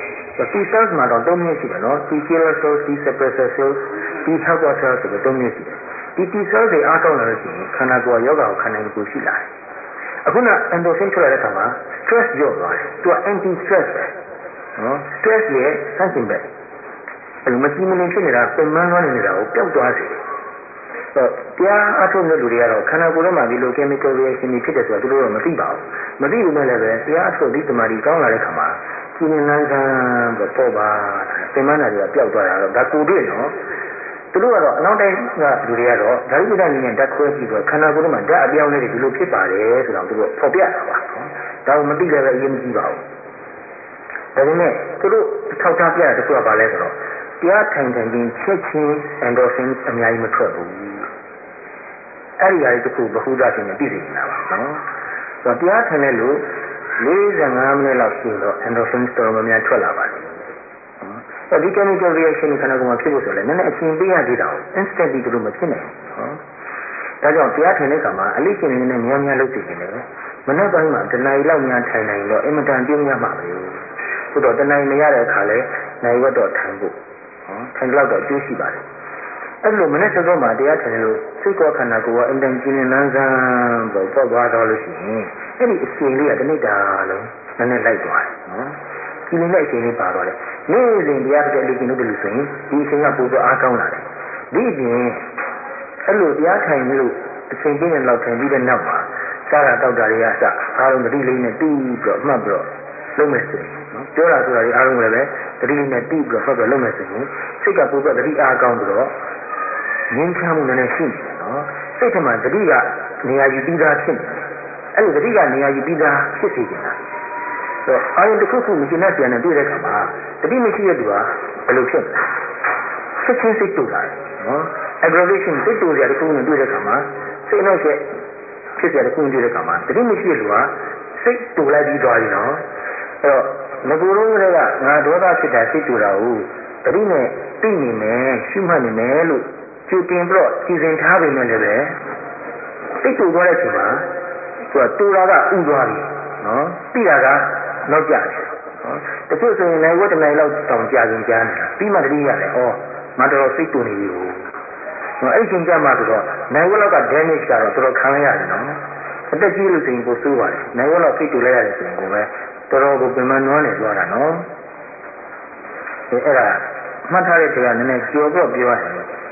T cells မှာတော့သုံးမျိုးရှိတယ်နော် T killer cells, T suppressor cells, T helper cells ဆိုပြီးသုံးမျိုးရှိတယ်ဒီ T cells တွေအားကောင်းလာလို့ရှိရင်ခန္ဓာကိုယ်ကယောဂကိုခံနိုင်ကိုရှိလာတယ်အခုန endorphin ထွက်လာတဲ့အခါမှာ stress လျော့သွားတယ်သူက anti stress ပဲနော် stress ရဲ့ဆန့်ကျင်ဘက်အဲ့လိုမကြည်မလင်ဖြစ်နေတာပင်ပန်းသွားနေတာကိုပျောက်သွားစေတယ်တော့တရားအထုတ်တဲ့လူတွေကတော့ခန္ဓာကိုယ်ထဲမှာဒီလို chemical reaction တွေဖြစ်တယ်ဆိုတာသူတို့တော့မသိပါဘူးမသိဘူးနဲ့လည်းပဲတရားအထုတ်ဒီသမားကြီးကောင်းလာတဲ့ခါမှာကျင်းလန်းဆန်းပဲပေါ်ပါပင်ပန်းတာတွေကပျောက်သွားတာတော့ဒါကိုတွေ့နော်သူတို့ကတော့အနောက်တိုင်းကလူတွေကတော့ဓာတ်ပိဋကနည်းနဲ့ဓာတ်ခွဲကြည့်ဆိုခန္ဓာကိုယ်ထဲမှာဓာတ်အပြောင်းလေးတွေဒီလိုဖြစ်ပါတယ်ဆိုတော့သူတို့ဖော်ပြတာပါဒါကိုမသိလည်းပဲအရေးမကြီးပါဘူးဒါပေမဲ့သူတို့ထောက်ထားပြတာတခုကဘာလဲဆိုတော့တရားထိုင်ထိုင်ချင်းချက်ချင်း endorphin အများကြီးမထွက်ဘူးအဲ့ဒီဟာလေးတခုဘ ഹു ဒရှင်နဲ့ပြည့်စုံနေတာပါနော်ဆိုတော့တရားထိုင်တဲ့လူလေးဆယ်ငါးမိနစ်လောက်ရှိတော့ endorphin တော်တော်များထွက်လာပါတယ်အဲ့ဒီ chemical reaction ခန္ဓာကိုယ်မှာဖြစ်ဖို့ဆိုလည်းနည်းနည်းအချိန်ပေးရသေးတာ instantly တို့မဖြစ်နိုင်ဘူးဒါကြောင့်တရားထိုင်တဲ့အခါမှာအလေးချိန်လေးနဲ့များများလုပ်သိနေတယ်မနေ့ပိုင်းမှာတဏှာကြီးလောက်များထိုင်နိုင်တော့အင်မတန်ပြုံးရမှာပဲဆိုတော့တဏှာကြီးမရတဲ့အခါလဲနိုင်ဝတ်တော့ထိုင်ဖို့ဟောထိုင်တော့တော့ကျိုးရှိပါတယ်အဲ့လိုမနေ့စောစောမှာတရားထိုင်လို့စိတ်ကောခန္ဓာကိုယ်ကအင်တန်ကျင်းလန်းဆန်းပေါ်ပေါက်သွားတော့လို့ရှိရင်အဲ့ဒီအချိန်လေးကတနေ့တာလုံးနည်းနည်းလိုက်သွားတယ်နော်ကျင်းတဲ့အချိန်လေးပါတော့တယ်နေ့စဉ်တရားတစ်လေးကျင်းလို့တယ်လို့ဆိုရင်ဒီအချိန်ကပိုပြီးအားကောင်းလာတယ်ဒီအပြင်အဲ့လိုတရားထိုင်လို့အချိန်ပြည့်တဲ့လောက်ထိုင်ပြီးတဲ့နောက်မှာစားတာတောက်တာတွေကအစအားလုံးတတိလေးနဲ့တီးပြီးတော့မှတ်ပြီးတော့လုပ်မယ်ဆိုရင်နော်ပြောတာဆိုတာတွေအားလုံးလည်းပဲတတိလေးနဲ့တီးပြီးတော့မှတ်ပြီးလုပ်မယ်ဆိုရင်စိတ်ကပိုပြီးတော့တတိအားကောင်းပြီးတော့ငြင်းချမှုနည်းနည်းရှိတယ်နော်စိတ်ထဲမှာတတိကနေရာယူပြီးသားဖြစ်နေတယ်အဲ့လိုတတိကနေရာယူပြီးသားဖြစ်စေချင်တာဆိုတော့အာရုံတစ်ခုခုမကျင်တဲ့ပြန်နဲ့တွေ့တဲ့အခါမှာတတိမရှိတဲ့သူကဘယ်လိုဖြစ်လဲချက်ချင်းစိတ်တူလာတယ်နော် aggravation စိတ်တူစရာတစ်ခုနဲ့တွေ့တဲ့အခါမှာစိတ်နှောက်ရက်ဖြစ်စရာတစ်ခုနဲ့တွေ့တဲ့အခါမှာတတိမရှိတဲ့လူကစိတ်တူလိုက်ပြီးသွားပြီနော်အဲ့တော့ငကိုယ်လုံးကငါဒေါသဖြစ်တာစိတ်တူတာကိုတတိနဲ့သိနေမယ်ရှုမှတ်နေမယ်လို့ကျူတင်ပြီးတော့စီစဉ်ထားပေမဲ့လည်းပဲစိတ်တူသွားတဲ့အချိန်မှာသူကတူတာကဥသွားပြီနော်သိတာကနောက်ကျတယ်နော်တချို့ဆိုရင်နိုင်ဝတ်တနိုင်လောက်တောင်ကြာရင်ကြာနေတာပြီးမှတတိရတယ်ဩငါတော်စိတ်တူနေပြီဟိုနော်အဲ့ချိန်ကြမှာဆိုတော့နိုင်ဝတ်လောက်က damage ကတော့တော်တော်ခံရရတယ်နော်အသက်ကြီးလို့ဆိုရင်ကိုဆိုးပါတယ်နိုင်ဝတ်လောက်စိတ်တူလိုက်ရတယ်ဆိုရင်ကိုပဲတော်တော်ကိုပြင်မနွမ်းနေသွားတာနော်အဲ့ဒါမှတ်ထားတဲ့တရားနည်းနည်းကြော်တော့ပြောရတယ်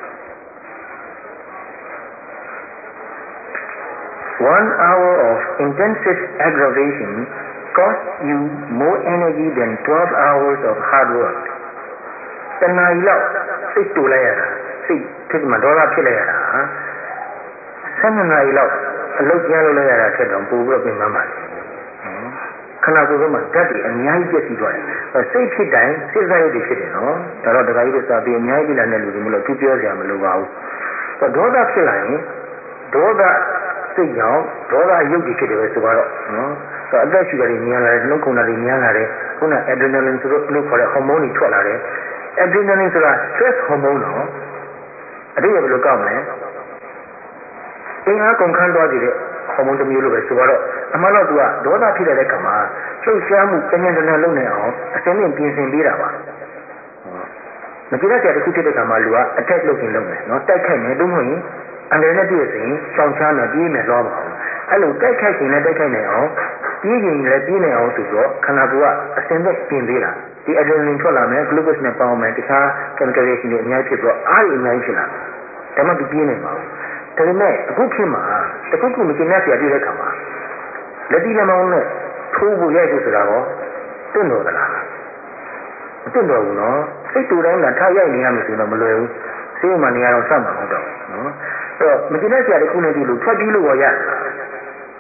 One hour of intensive aggravation costs you more energy than twelve hours of hard work. တဏှာကြီးလောက်စိတ်တူလိုက်ရတာစိတ်ဖြစ်မှဒေါသဖြစ်လိုက်ရတာဆယ်နှစ်နာရီလောက်အလုပ်ကျန်းလုပ်လိုက်ရတာဖြစ်တော့ပို့ပြီးတော့ပြင်မှန်းပါလေခဏကိုယ်ကမှဓာတ်တွေအများကြီးပြည့်စည်သွားတယ်စိတ်ဖြစ်တိုင်းစိတ်စားရုပ်တွေဖြစ်တယ်နော်ဒါတော့ဒကာကြီးတို့စာပေအများကြီးပြလာတဲ့လူတွေမလို့သူပြောကြမလို့ပါဘူးဒေါသဖြစ်လာရင်ဒေါသစိတ်ကြောင့်ဒေါသရုပ်တွေဖြစ်တယ်ပဲဆိုတော့နော်အသက်ရှူတာတွေများလာတယ်နှုတ်ခုန်တာတွေများလာတယ်ခုန adrenaline ဆိုတော့လို့ခေါ်တဲ့ဟော်မုန်းတွေထွက်လာတယ် adrenaline ဆိုတာ stress hormone နော်အတိအကျဘယ်လိုကောက်မလဲအင်အားကုန်ခန်းသွားကြည့်တဲ့ဟော်မုန်းတစ်မျိုးလိုပဲဆိုတော့အမှန်တော့သူကဒေါသဖြစ်တဲ့အခါမှာလှုပ်ရှားမှုတញ្ញတနာလုပ်နေအောင်အစင်းနဲ့ပြင်ဆင်ပေးတာပါမကြည့်တဲ့တစ်ခုဖြစ်တဲ့အခါမှာလူက attack လုပ်ရင်လုပ်မယ်နော်တိုက်ခိုက်မယ်သို့မဟုတ်ရင်အန္တရာယ်နဲ့ပြည့်စုံရင်ရှောင်ရှားမယ်ပြေးမယ်သွားပါအောင်အဲ့လိုတိုက်ခိုက်ရင်လည်းတိုက်ခိုက်နိုင်အောင်ပြေးရင်လည်းပြေးနိုင်အောင်ဆိုတော့ခန္ဓာကိုယ်ကအစင်းသက်ပြင်ပေးတာဒီ adrenaline ထွက်လာမယ် glucose နဲ့ပေါင်းမယ်တခြား chemical reaction တွေအများကြီးဖြစ်တော့အားတွေအများကြီးဖြစ်လာတယ်ဒါမှသူပြေးနိုင်ပါဘူးဒါပေမဲ့အခုခေတ်မှာတခုခုမကျင်တဲ့ဆရာတွေ့တဲ့အခါမှာလက်တီလက်မောင်းနဲ့ထိုးဖို့ရိုက်ဖို့ဆိုတာတော့တင့်တော်သလားမတင့်တော်ဘူးနော်စိတ်တူတိုင်းကထားရိုက်နေရမယ်ဆိုတော့မလွယ်ဘူးဆေးမှနေရာတော့စမှာမဟုတ်တော့နော်အဲ့တော့မကျင်တဲ့ဆရာတခုနဲ့ဒီလိုထွက်ပြီးလို့ရောရတယ်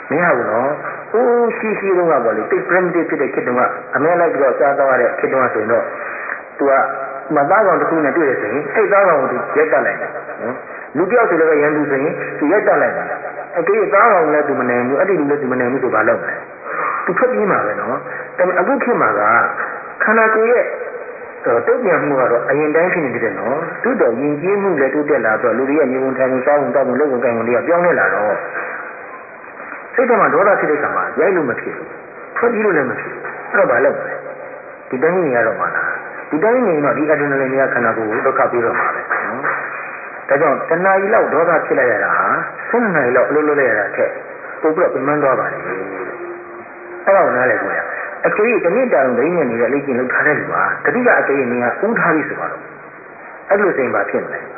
မရဘူးနော်ဟိုးရှိရှိတော့ကပေါ့လေတိတ် primitive ဖြစ်တဲ့ခေတ်တုန်းကအမဲလိုက်ပြီးတော့စားတော့ရတဲ့ခေတ်တုန်းကဆိုရင်တော့သူကမသားကောင်တစ်ခုနဲ့တွေ့ရဆိုရင်အဲ့သားကောင်ကိုသူရက်တက်လိုက်တယ်နော်လူပြောက်ဆိုလည်းရန်သူဆိုရင်သူရက်တက်လိုက်တယ်အကေသားကောင်လည်းသူမနိုင်ဘူးအဲ့ဒီလူလည်းသူမနိုင်ဘူးဆိုဘာလုပ်မလဲသူထွက်ပြေးမှာပဲနော်ဒါပေမဲ့အခုခေတ်မှာကခန္ဓာကိုယ်ရဲ့တုတ်ပြန်မှုကတော့အရင်တိုင်းဖြစ်နေတယ်နော်သူတော့ယဉ်ကျေးမှုလည်းတိုးတက်လာတော့လူတွေရဲ့နေဝန်ထိုင်ဝန်စားဝန်တောက်ဝန်လုပ်ဝန်ကိုင်ဝန်တွေကပြောင်းလဲလာတော့စိတ်ထဲမှာဒေါသဖြစ်တဲ့ခါမှာရိုက်လို့မဖြစ်ဘူးထွက်ပြေးလို့လည်းမဖြစ်ဘူးအဲ့တော့ဘာလုပ်မလဲဒီတိုင်းနေရတော့မှလားဒီတိုင်းနေတော့ဒီအဒရီနာလင်တွေကခန္ဓာကိုယ်ကိုဒုက္ခပေးတော့မှာပဲနော်ဒါကြောင့်တဏှာကြီးလောက်ဒေါသဖြစ်လိုက်ရတာဟာဆယ်နှစ်လောက်အလုပ်လုပ်လိုက်ရတာထက်ပိုပြီးတော့ပြန်မှန်းသွားပါလေအဲ့တော့နားလည်ကြရအကြေးတနည်းတောင်ဒိနေနေတဲ့လေ့ကျင့်လုပ်ထားတဲ့လူဟာတတိကအကြေးနေကဥထားပြီဆိုတော့အဲ့လိုစိန်ပါဖြစ်မလဲ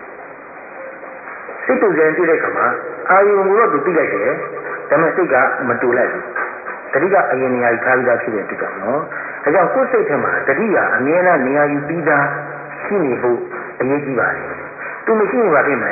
စိတ်တူစံပြည့်တဲ့ခါမှာအာယုံကိုတော့သူသိလိုက်တယ်ဒါပေမဲ့စိတ်ကမတူလိုက်ဘူးတတိကအရင်နေရာကြီးထားပြီးသားဖြစ်တဲ့အတွက်ကြောင့်နော်ဒါကြောင့်ကိုယ်စိတ်ထဲမှာတတိကအမြဲတမ်းနေရာယူပြီးသားရှိနေဖို့အရေးကြီးပါတယ်သူမရှိရင်ဘာဖြစ်မလဲ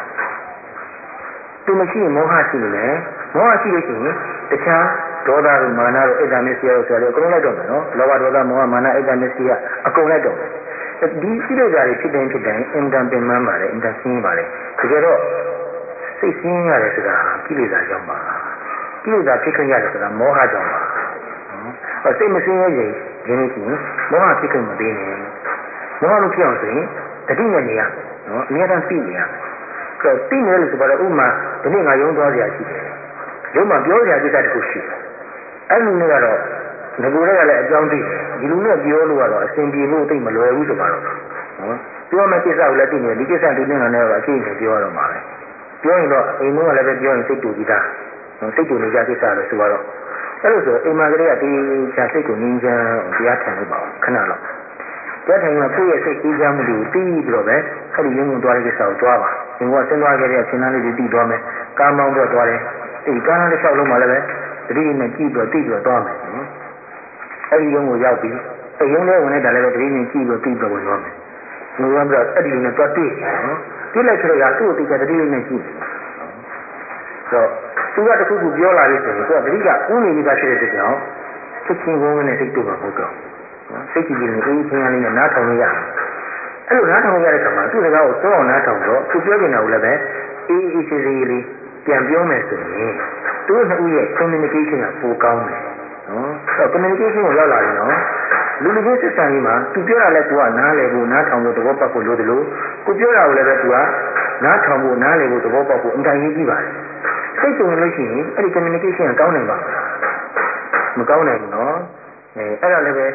သူမရှိရင်မောဟရှိနေတယ်မောဟရှိလို့ရှိရင်တခြားဒေါသတို့မာနတို့အိတ်တမစ္စည်းတို့ဆိုတော့အကုန်လိုက်တော့မယ်နော်လောဘဒေါသမောဟမာနအိတ်တမစ္စည်းကအကုန်လိုက်တော့မယ်ဒီစိတ္တဓာတ်တွေဖြစ်တိုင်းဖြစ်တိုင်းအင်တန်ပင်ပန်းပါတယ်အင်တန်ဆင်းပါတယ်တကယ်တော့စိတ်ဆင်းရတယ်ဆိုတာကိလေသာကြောင့်ပါကိလေသာဖြစ်ခွင့်ရတယ်ဆိုတာမောဟကြောင့်ပါနော်စိတ်မဆင်းရဲရင်ရင်းနေချင်းမောဟဖြစ်ခွင့်မပေးနဲ့မောဟမဖြစ်အောင်ဆိုရင်တတိယနေရနော်အများအားဖြင့်သိနေရဆိုတော့သိနေလို့ဆိုတော့ဥမာဒီနေ့ငါရုံးသွားစရာရှိတယ်ရုံးမှာပြောစရာကိစ္စတခုရှိတယ်အဲ့လူနဲ့ကတော့ငကိုတွေကလည်းအကြောင်းသိတယ်ဒီလူနဲ့ပြောလို့ကတော့အစဉ်ပြေဖို့သိမလွယ်ဘူးဆိုတော့နော်ပြောမယ့်ကိစ္စကိုလည်းသိနေဒီကိစ္စဒီနေ့ကတော့အကျိအကျပြောရတော့မှာပဲပြောရင်တော့အိမ်မိုးကလည်းပဲပြောရင်စိတ်တူပြီးသားစိတ်တူနေကြကိစ္စလို့ဆိုတော့အဲ့လိုဆိုအိမ်မှာကလေးကဒီချာစိတ်ကိုငြင်းချမ်းတရားထိုင်လို့ပါခဏလောက်တရားထိုင်မှာကိုယ့်ရဲ့စိတ်ကြီးချမ်းမှုတွေကိုသိပြီးတော့ပဲအဲ့ဒီရုံးကိုသွားတဲ့ကိစ္စကိုသွားပါဒီကစဉ်းစားခဲ့တဲ့အချိန်သားလေးတွေသိသွားမယ်ကားမောင်းတော့သွားတယ်ဒီကားတစ်လျှောက်လုံးမှာလည်းပဲတတိယနဲ့ကြည့်ပြီးတော့သိပြီးတော့သွားမယ်နော်အဲ့ဒီရုံးကိုရောက်ပြီးအဲ့ရုံးထဲဝင်လိုက်တာလည်းပဲတတိယနဲ့ကြည့်ပြီးတော့သိပြီးတော့ဝင်သွားမယ်ငါကပြီးတော့အဲ့ဒီလူနဲ့သွားတွေ့နော်တွေ့လိုက်ဆိုတော့သူ့ကိုသိချာတတိယနဲ့ကြည့်ဆိုတော့သူကတခုခုပြောလာလို့ဆိုရင်သူကတတိကဥနေပြီးသားဖြစ်တဲ့အတွက်ကြောင့်ချက်ချင်းဝန်းဝန်းနဲ့စိတ်တူမှာမဟုတ်တော့နော်စိတ်ကြည်ကြည်နဲ့အေးချင်းလေးနဲ့နားထောင်လို့ရတယ်အဲ့လိုနားထောင်ရတဲ့အခါမှာသူ့စကားကိုသုံးအောင်နားထောင်တော့သူပြောနေတာကိုလည်းပဲအေးအေးချင်းချင်းလေးပြန်ပြောမယ်ဆိုရင်သူတို့နှစ်ဦးရဲ့ communication ကပိုကောင်းတယ်နော်အဲ့ communication ကိုရောက်လာရင်နော်လူလူချင်းစစ်ဆံရေးမှာသူပြောတာလည်းသူကနားလည်ဖို့နားထောင်ဖို့သဘောပေါက်ဖို့လိုတယ်လို့ကိုပြောတာကိုလည်းပဲသူကနားထောင်ဖို့နားလည်ဖို့သဘောပေါက်ဖို့အင်တာရေးကြည့်ပါတယ်စိတ်ကြုံလို့ရှိရင်အဲ့ဒီ communication ကကောင်းနိုင်ပါမကောင်းနိုင်ဘူးနော်အဲအဲ့ဒါလည်းပဲ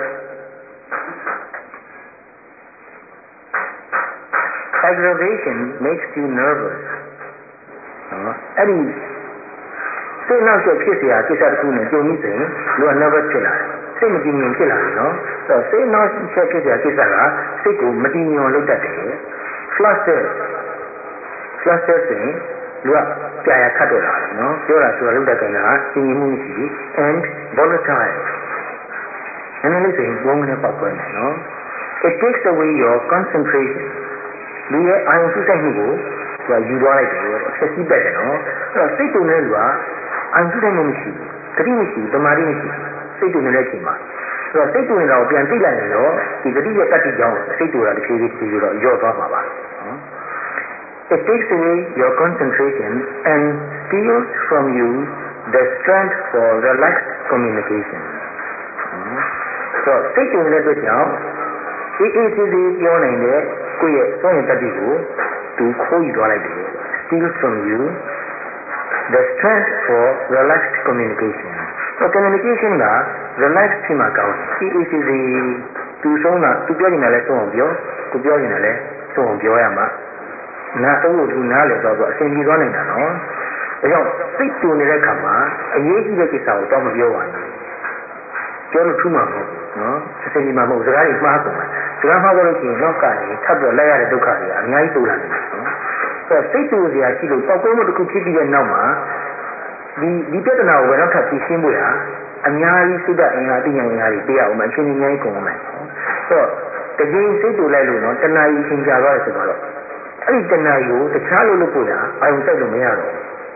aggravation makes you nervous နော်အဲ့ဒီစိတ်နောက်ကျဖြစ်เสียကိစ္စတစ်ခုနဲ့ကြုံပြီးဆိုရင်လူက nervous ဖြစ်လာတယ်စိတ်မတည်ငြိမ်ဖြစ်လာတယ်နော်ဆိုတော့စိတ်နောက်ကျဖြစ်เสียကိစ္စကစိတ်ကိုမတည်ငြိမ်အောင်လုပ်တတ်တယ် fluster fluster ဆိုရင်လူကကြာရခတ်တော့တာနော်ပြောတာဆိုတာလုပ်တတ်တယ်လားတည်ငြိမ်မှုမရှိဘူး and volatile နည်းနည်းလေးဆိုရင်ဘုံနဲ့ပေါက်ကွဲတယ်နော် it takes away your concentration လူရဲ့အာရုံစူးစိုက်မှုကိုသူကယူသွားလိုက်တယ်ဆက်စီးပတ်တယ်နော်အဲ့တော့စိတ်တုန်တဲ့လူကအာရုံစူးစိုက်မှုမရှိဘူးတတိမရှိဘူးတမာတိမရှိဘူးစိတ်တုန်နေတဲ့အချိန်မှာအဲ့တော့စိတ်တုန်နေတာကိုပြန်သိလိုက်ရင်တော့ဒီတတိရဲ့တတိကြောင့်စိတ်တူတာတစ်ဖြည်းဖြည်းတစ်ဖြည်းဖြည်းတော့ရော့သွားမှာပါနော် It takes away your concentration and steals from you the strength for relaxed communication ဆိုတော့စိတ်တုန်နေတဲ့အတွက်ကြောင့်အေးအေးသေးသေးပြောနိုင်တဲ့ကိုယ့်ရဲ့စွန့်ရင်တတိကိုသူခိုးယူသွားလိုက်တယ် steal from you the strength for relaxed communication ဆို communication က relaxed ဖြစ်မှာကောင်းတယ်အေးအေးသေးသေးသူဆုံးတာသူပြောနေတာလဲဆုံးအောင်ပြောသူပြောနေတာလဲဆုံးအောင်ပြောရမှာနားအုပ်လို့သူနားလေတော့အဆင်ပြေသွားနိုင်တာနော်ဒါကြောင့်စိတ်တူနေတဲ့ခါမှာအရေးကြီးတဲ့ကိစ္စကိုတော့မပြောပါနဲ့ပြောလို့ထူးမှာမဟုတ်ဘူးနော်အဆင်ပြေမှာမဟုတ်စကားတွေမှားကုန်တယ်စကားမှားတော့လို့ရှိရင်နောက်ကနေထပ်ပြီးလိုက်ရတဲ့ဒုက္ခတွေအများကြီးတိုးလာနေတယ်နော်ဆိုတော့စိတ်တူစရာရှိလို့ပောက်ကွဲမှုတစ်ခုဖြစ်ပြီးတဲ့နောက်မှာဒီဒီပြဿနာကိုပဲနောက်ထပ်ဖြေရှင်းဖို့ရအများကြီးစိတ်ဓာတ်အင်အားအသိဉာဏ်အင်အားတွေပေးရအောင်အချင်းချင်းအများကြီးကုန်အောင်မယ်ဆိုတော့တကယ်စိတ်တူလိုက်လို့နော်တဏှာကြီးသင်ကြာသွားတယ်ဆိုတော့အဲ့ဒီတဏှာကိုတခြားလို့လို့ပို့ရအာရုံစိုက်လို့မရတော့ဒီ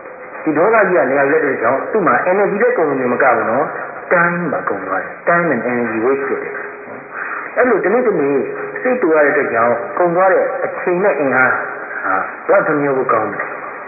ဒီဒေါသကြီးကနေရာလက်တဲ့ကြောင့်သူ့မှာ energy တဲ့ကုန်နေမကဘူးနော် time ပါကုန်သွားတယ် time and energy waste ဖြစ်တယ်အဲ့လိုဒီနေ့ဒီနေ့စိတ်တူရတဲ့အတွက်ကြောင့်ကုန်သွားတဲ့အချိန်နဲ့အင်အားဟာလောက်တစ်မျိုးကိုကောင်းတယ်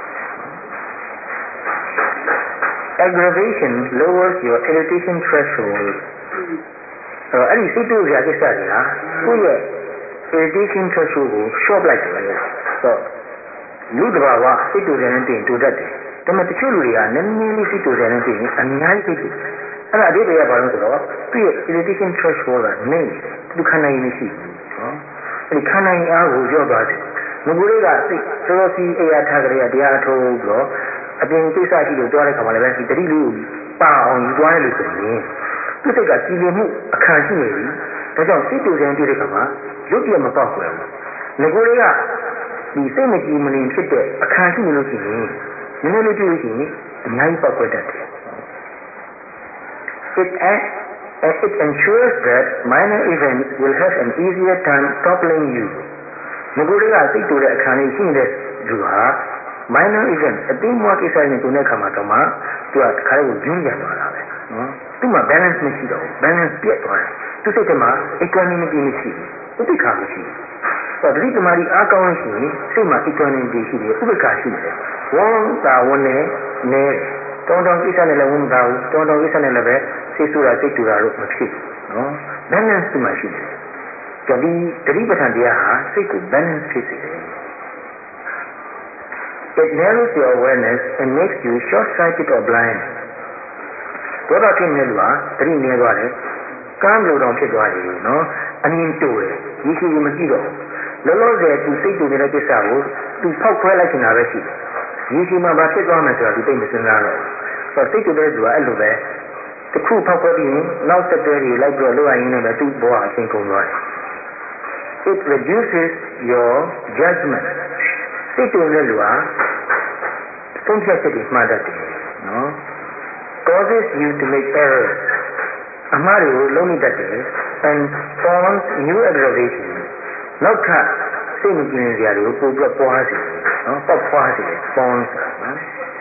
aggravation lowers your irritation threshold အဲ့ဒီစိတ်တူရတဲ့ကိစ္စကြီးဟာကိုယ့်ရဲ့ irritation threshold ကို short လိုက်တယ်ဆိုတော့လူတဘာဝစိတ်တူတယ်နဲ့တင်တူတတ်တယ်ဒါပေမဲ့တချို့လူတွေကနည်းနည်းလေးစိတ်တူတယ်နဲ့တင်အများကြီးစိတ်တူအဲ့ဒါအတိတ်ကဘာလို့ဆိုတော့သူ့ရဲ့ irritation threshold ကနေသူခန္ဓာရည်မရှိဘူးနော်အဲ့ဒီခန္ဓာရည်အားကိုကြော့သွားတယ်ငကိုလေးကစိတ်စောစီအေးရထားကြတဲ့တရားအထုတ်ပြီးတော့အပြင်ကိစ္စရှိလို့တွားတဲ့ခါမှလည်းပဲဒီတတိလေးကိုပါအောင်ယူသွားရလို့ဆိုရင်သူ့စိတ်ကကြည်လင်မှုအခါရှိနေပြီဒါကြောင့်စိတ်တူတယ်တွေ့တဲ့ခါမှာရုပ်ပြမပေါက်ဘူးငကိုလေးကဒီစိတ်မကြည်မလင်ဖြစ်တဲ့အခါရှိနေလို့ရှိရင်နည်းနည်းလေးတွေ့လို့ရှိရင်အများကြီးပေါက်ကွက်တတ်တယ် It as it ensures that minor events will have an easier time toppling you ငကိုလေးကစိတ်တူတဲ့အခါလေးရှိနေတဲ့သူဟာ minor event အသိမွားကိစ္စနဲ့တူတဲ့ခါမှာတော့မှသူကခါလေးကိုညှင်းပြန်သွားတာပဲနော်သူ့မှာ balance မရှိတော့ဘူး balance ပြတ်သွားတယ်သူစိတ်ထဲမှာ equanimity မရှိဘူးဥပိ္ပခာမရှိဘူးတော့ဒီတမာရီအားကောင်းရှိရင်စိတ်မှာ equanimity ရှိတယ်ဥပိ္ပခာရှိတယ်ဝန်းတာဝန်းနဲ့နဲတောင်းတောင်းကိစ္စနဲ့လည်းဝန်းမသာဘူးတောင်းတောင်းကိစ္စနဲ့လည်းပဲစိတ်ဆူတာစိတ်တူတာလို့မဖြစ်ဘူးနော် balance ဒီမှာရှိတယ်ကြဒီတတိပဋ္ဌာန်တရားဟာစိတ်ကို balance ဖြစ်စေတယ်It narrows your awareness and makes you short-sighted or blind. ဒေါသဖြစ်နေလို့ဟာတတိနေသွားတယ်ကမ်းလိုတော်ဖြစ်သွားတယ်နော်အမြင်တူတယ်ဒီရှိမကြည့်တော့လောလောဆယ်သူစိတ်တူနေတဲ့ကိစ္စကိုသူဖောက်ခွဲလိုက်နေတာပဲရှိတယ်ဒီရှိမှာဘာဖြစ်သွားမယ်ဆိုတာသူသိမစင်စားတော့ဆိုတော့စိတ်တူတဲ့သူကအဲ့လိုပဲတစ်ခုဖောက်ခွဲပြီးရင်နောက်ဆက်တွဲတွေလိုက်ပြီးတော့လောက်ရင်းနဲ့ပဲသူ့ဘဝအချိန်ကုန်သွားတယ် It reduces your judgment စိတ်တူတဲ့လူဟာသုံးဖြတ်ချက်တွေမှားတတ်တယ်နော် causes you to make errors အမှားတွေကိုလုံးမိတတ်တယ် and forms new aggravation နောက်ထပ်စိတ်မကြည်လင်စရာတွေကိုပို့ပြီးပွားစေနော်ပေါက်ဖွားစေတယ် forms နော်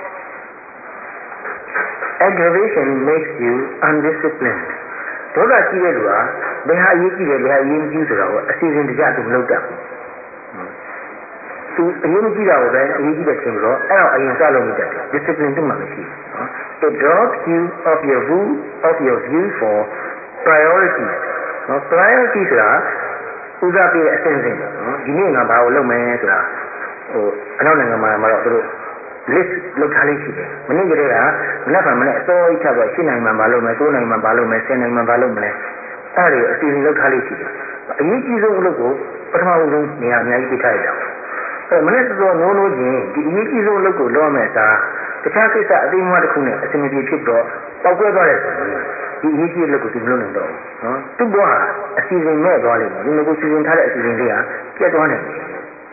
aggravation makes you undisciplined ဒေါသကြီးတဲ့လူဟာဘယ်ဟာအရေးကြီးတယ်ဘယ်ဟာအရေးမကြီးဆိုတော့အစီအစဉ်တကျသူမလုပ်တတ်ဘူးသူအရေးမကြီးတာကိုပဲအရေးကြီးတယ်ထင်ပြီးတော့အဲ့တော့အရင်စလုပ်မိတတ်တယ် discipline တူမှမရှိဘူးနော် it drops you off your view of your view for priority နော် priority ဆိုတာဦးစားပေးတဲ့အစဉ်စဉ်နော်ဒီနေ့ငါဘာကိုလုပ်မယ်ဆိုတာဟိုအနောက်နိုင်ငံမှာတော့သူတို့ list လုပ်ထားလေးရှိတယ်မနေ့ကတည်းကမနက်ဖြန်မနေ့အစောကြီးချက်တော့ရှင်းနိုင်မှာမလုပ်မယ်တိုးနိုင်မှာမလုပ်မယ်ဆင်းနိုင်မှာမလုပ်မလဲအဲ့ဒါတွေအစီအစဉ်လုပ်ထားလေးရှိတယ်အရေးကြီးဆုံးအလုပ်ကိုပထမဆုံးနေရာအများကြီးပြထားရအောင်အဲ့မနေ့ကတော့နိုးနိုးချင်းဒီအရေးကြီးဆုံးအလုပ်ကိုလုပ်ရမယ်အစားတခြားကိစ္စအသေးမွားတစ်ခုနဲ့အစီအမပြေဖြစ်တော့ပောက်ကွဲသွားတယ်ဆိုရင်ဒီအရေးကြီးတဲ့လုပ်ကိုသူမလုပ်နိုင်တော့ဘူးနော်သူ့ဘဝအစီအစဉ်မဲ့သွားလိမ့်မယ်ဒီလိုကိုစီစဉ်ထားတဲ့အစီအစဉ်လေးဟာပြတ်သွားနိုင်တယ်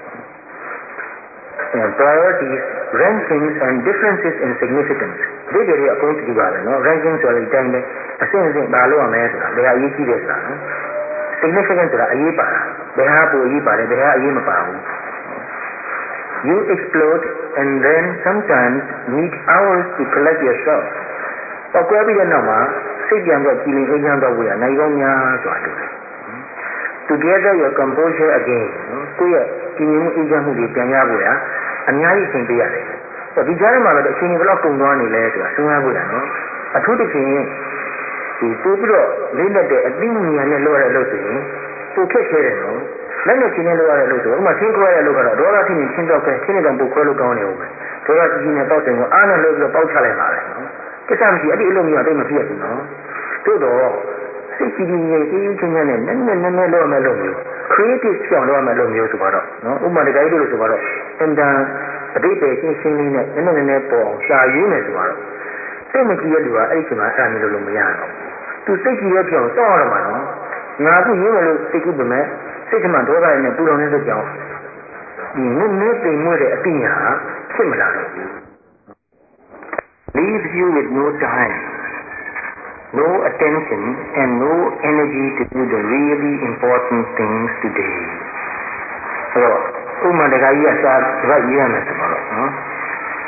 And priorities, rankings and differences in significance. ဒီတွေအကုန်ကြည့်ပါမယ်နော် ranking ဆိုတဲ့အတိုင်းပဲအစဉ်အစဉ်ဘာလို့ရမလဲဆိုတာဘယ်ဟာအရေးကြီးတယ်ဆိုတာနော် significance ဆိုတာအရေးပါတာဘယ်ဟာပိုအရေးပါတယ်ဘယ်ဟာအရေးမပါဘူး You explode and then sometimes need hours to collect yourself. ပောက်ကွဲပြီးတဲ့နောက်မှာစိတ်ပြန်တော့ကြည်လင်အေးချမ်းတော့ဘူးရနိုင်ပေါင်းများစွာတူတယ် Together your composure again ကိုယ့်ရဲ့ကြည်လင်မှုအေးချမ်းမှုတွေပြန်ရဖို့ရအများကြီးအချိန်ပေးရတယ်ဒီကြားထဲမှာလည်းအချိန်ကြီးဘယ်လောက်ကုန်သွားနေလဲဆိုတာစဉ်းစားဖို့ရနော်အထူးသဖြင့်ဒီပို့ပြီးတော့လေးလက်တဲ့အသိဉာဏ်နဲ့လောက်ရတဲ့လို့ဆိုရင်ပိုခက်ခဲတယ်နော်လက်နဲ့ချင်းနဲ့လောက်ရတဲ့လို့ဆိုဥပမာချင်းခွဲရတဲ့လို့ကတော့ဒေါသဖြစ်ရင်ချင်းတော့ပဲချင်းနဲ့တော့ပို့ခွဲလို့ကောင်းနေဦးမယ်ဒေါသကြီးကြီးနဲ့တောက်တယ်ကိုအားနဲ့လို့ပြီးတော့ပေါက်ချလိုက်ပါပဲနော်ကိစ္စမရှိအဲ့ဒီအလုပ်မျိုးအတိတ်မဖြစ်ဘူးနော်သို့တော့စိတ်ကြည်ကြည်ငြိမ်အေးအေးချမ်းချမ်းနဲ့နည်းနည်းနည်းနည်းလုပ်ရမယ်လို့မျိုး creative ကြောင့်လုပ်ရမယ်လို့မျိုးဆိုတော့နော်ဥပမာတကယ်လို့ဆိုတော့အင်တန်အတိတ်ပဲရှင်းရှင်းလေးနဲ့နည်းနည်းနည်းနည်းပေါ်အောင်ရှာရင်းနေဆိုတော့စိတ်မကြည်တဲ့လူကအဲ့ဒီချိန်မှာအဲ့ဒါမျိုးလုပ်လို့မရတော့ဘူးသူစိတ်ကြည်တဲ့ပြောင်းစောင့်ရမှာနော်ငါခုရင်းမလို့စိတ်ကူးပေမဲ့စိတ်ကမှဒေါသနဲ့ပူလောင်နေတဲ့ကြောင်းဒီနည်းနည်းသိမ်မွေ့တဲ့အပညာဖြစ်မလာတော့ဘူး leaves you with no time no attention and no energy to do the really important things today ဆိုတော့ဥမာတခါကြီးကစာရိုက်ရမယ်ဆိုတော့နော်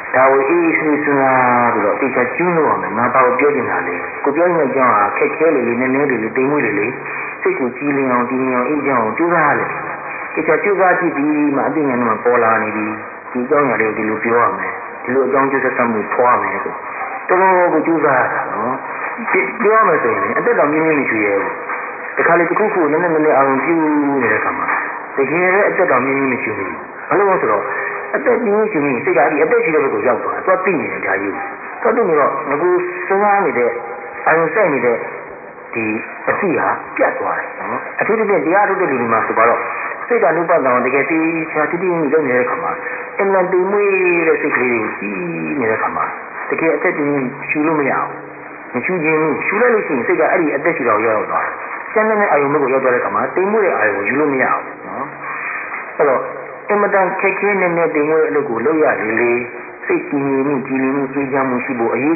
ဒါကိုအေးအေးဆေးဆေးစဉ်းစားပြီးတော့တေချာကျူးလို့အောင်ငါပါကိုပြောနေတာလေကိုပြောနေတဲ့အကြောင်းဟာခက်ခဲလေလေနည်းနည်းလေးတိမ်မွေးလေလေစိတ်ကိုကြည်လင်အောင်တည်ငြိမ်အောင်အေးချမ်းအောင်ကြိုးစားလေတေချာကြိုးစားကြည့်ပြီးမှအသိဉာဏ်နဲ့ပေါ်လာနေပြီဒီအကြောင်းအရာလေးကိုဒီလိုပြောရမယ်ဒီလိုအကြောင်းကျဆက်ဆက်မှုဖွားမယ်ဆိုတော်တော်ကိုကြိုးစားရတာနော်ပြောရမယ်ဆိုရင်အသက်တော်မြင့်မြင့်မရှိရဘူးတခါလေတစ်ခုခုနည်းနည်းနည်းနည်းအောင်ပြုနေတဲ့ခါမှာတကယ်ပဲအသက်တော်မြင့်မြင့်မရှိဘူးဘာလို့လဲဆိုတော့အသက်ကြီးရှိရင်စိတ်ကအဲ့ဒီအသက်ရှိတဲ့ဘက်ကိုရောက်သွားတယ်။သွားသိနေတယ်ဒါကြီး။သွားသိနေတော့ငကူစဉ်းစားနေတဲ့အာရုံစိုက်နေတဲ့ဒီအသိဟာပြတ်သွားတယ်နော်။အထူးသဖြင့်တရားထုတ်တဲ့လူတွေမှာဆိုတော့စိတ်ဓာတ်နုပဒံတကယ်သိချာတိတိကျကျလုပ်နေတဲ့ခါမှာအမှန်တည်မွေးတဲ့စိတ်ကလေးကိုကြီးနေတဲ့ခါမှာတကယ်အသက်ကြီးရှူလို့မရအောင်။မရှူခြင်းဘူးရှူလိုက်လို့ရှိရင်စိတ်ကအဲ့ဒီအသက်ရှိတော့ရောက်သွားတယ်။ကျန်တဲ့အာရုံဘက်ကိုရောက်သွားတဲ့ခါမှာတိမ်မွေးတဲ့အာရုံကိုယူလို့မရအောင်နော်။အဲ့တော့အမတန်ခက်ခဲနေတဲ့တင်ငွေအလုပ်ကိုလုပ်ရလေလေစိတ်ကြည်ငြိမ်မှုကြည်လင်မှုအေးချမ်းမှုရှိဖို့အရေး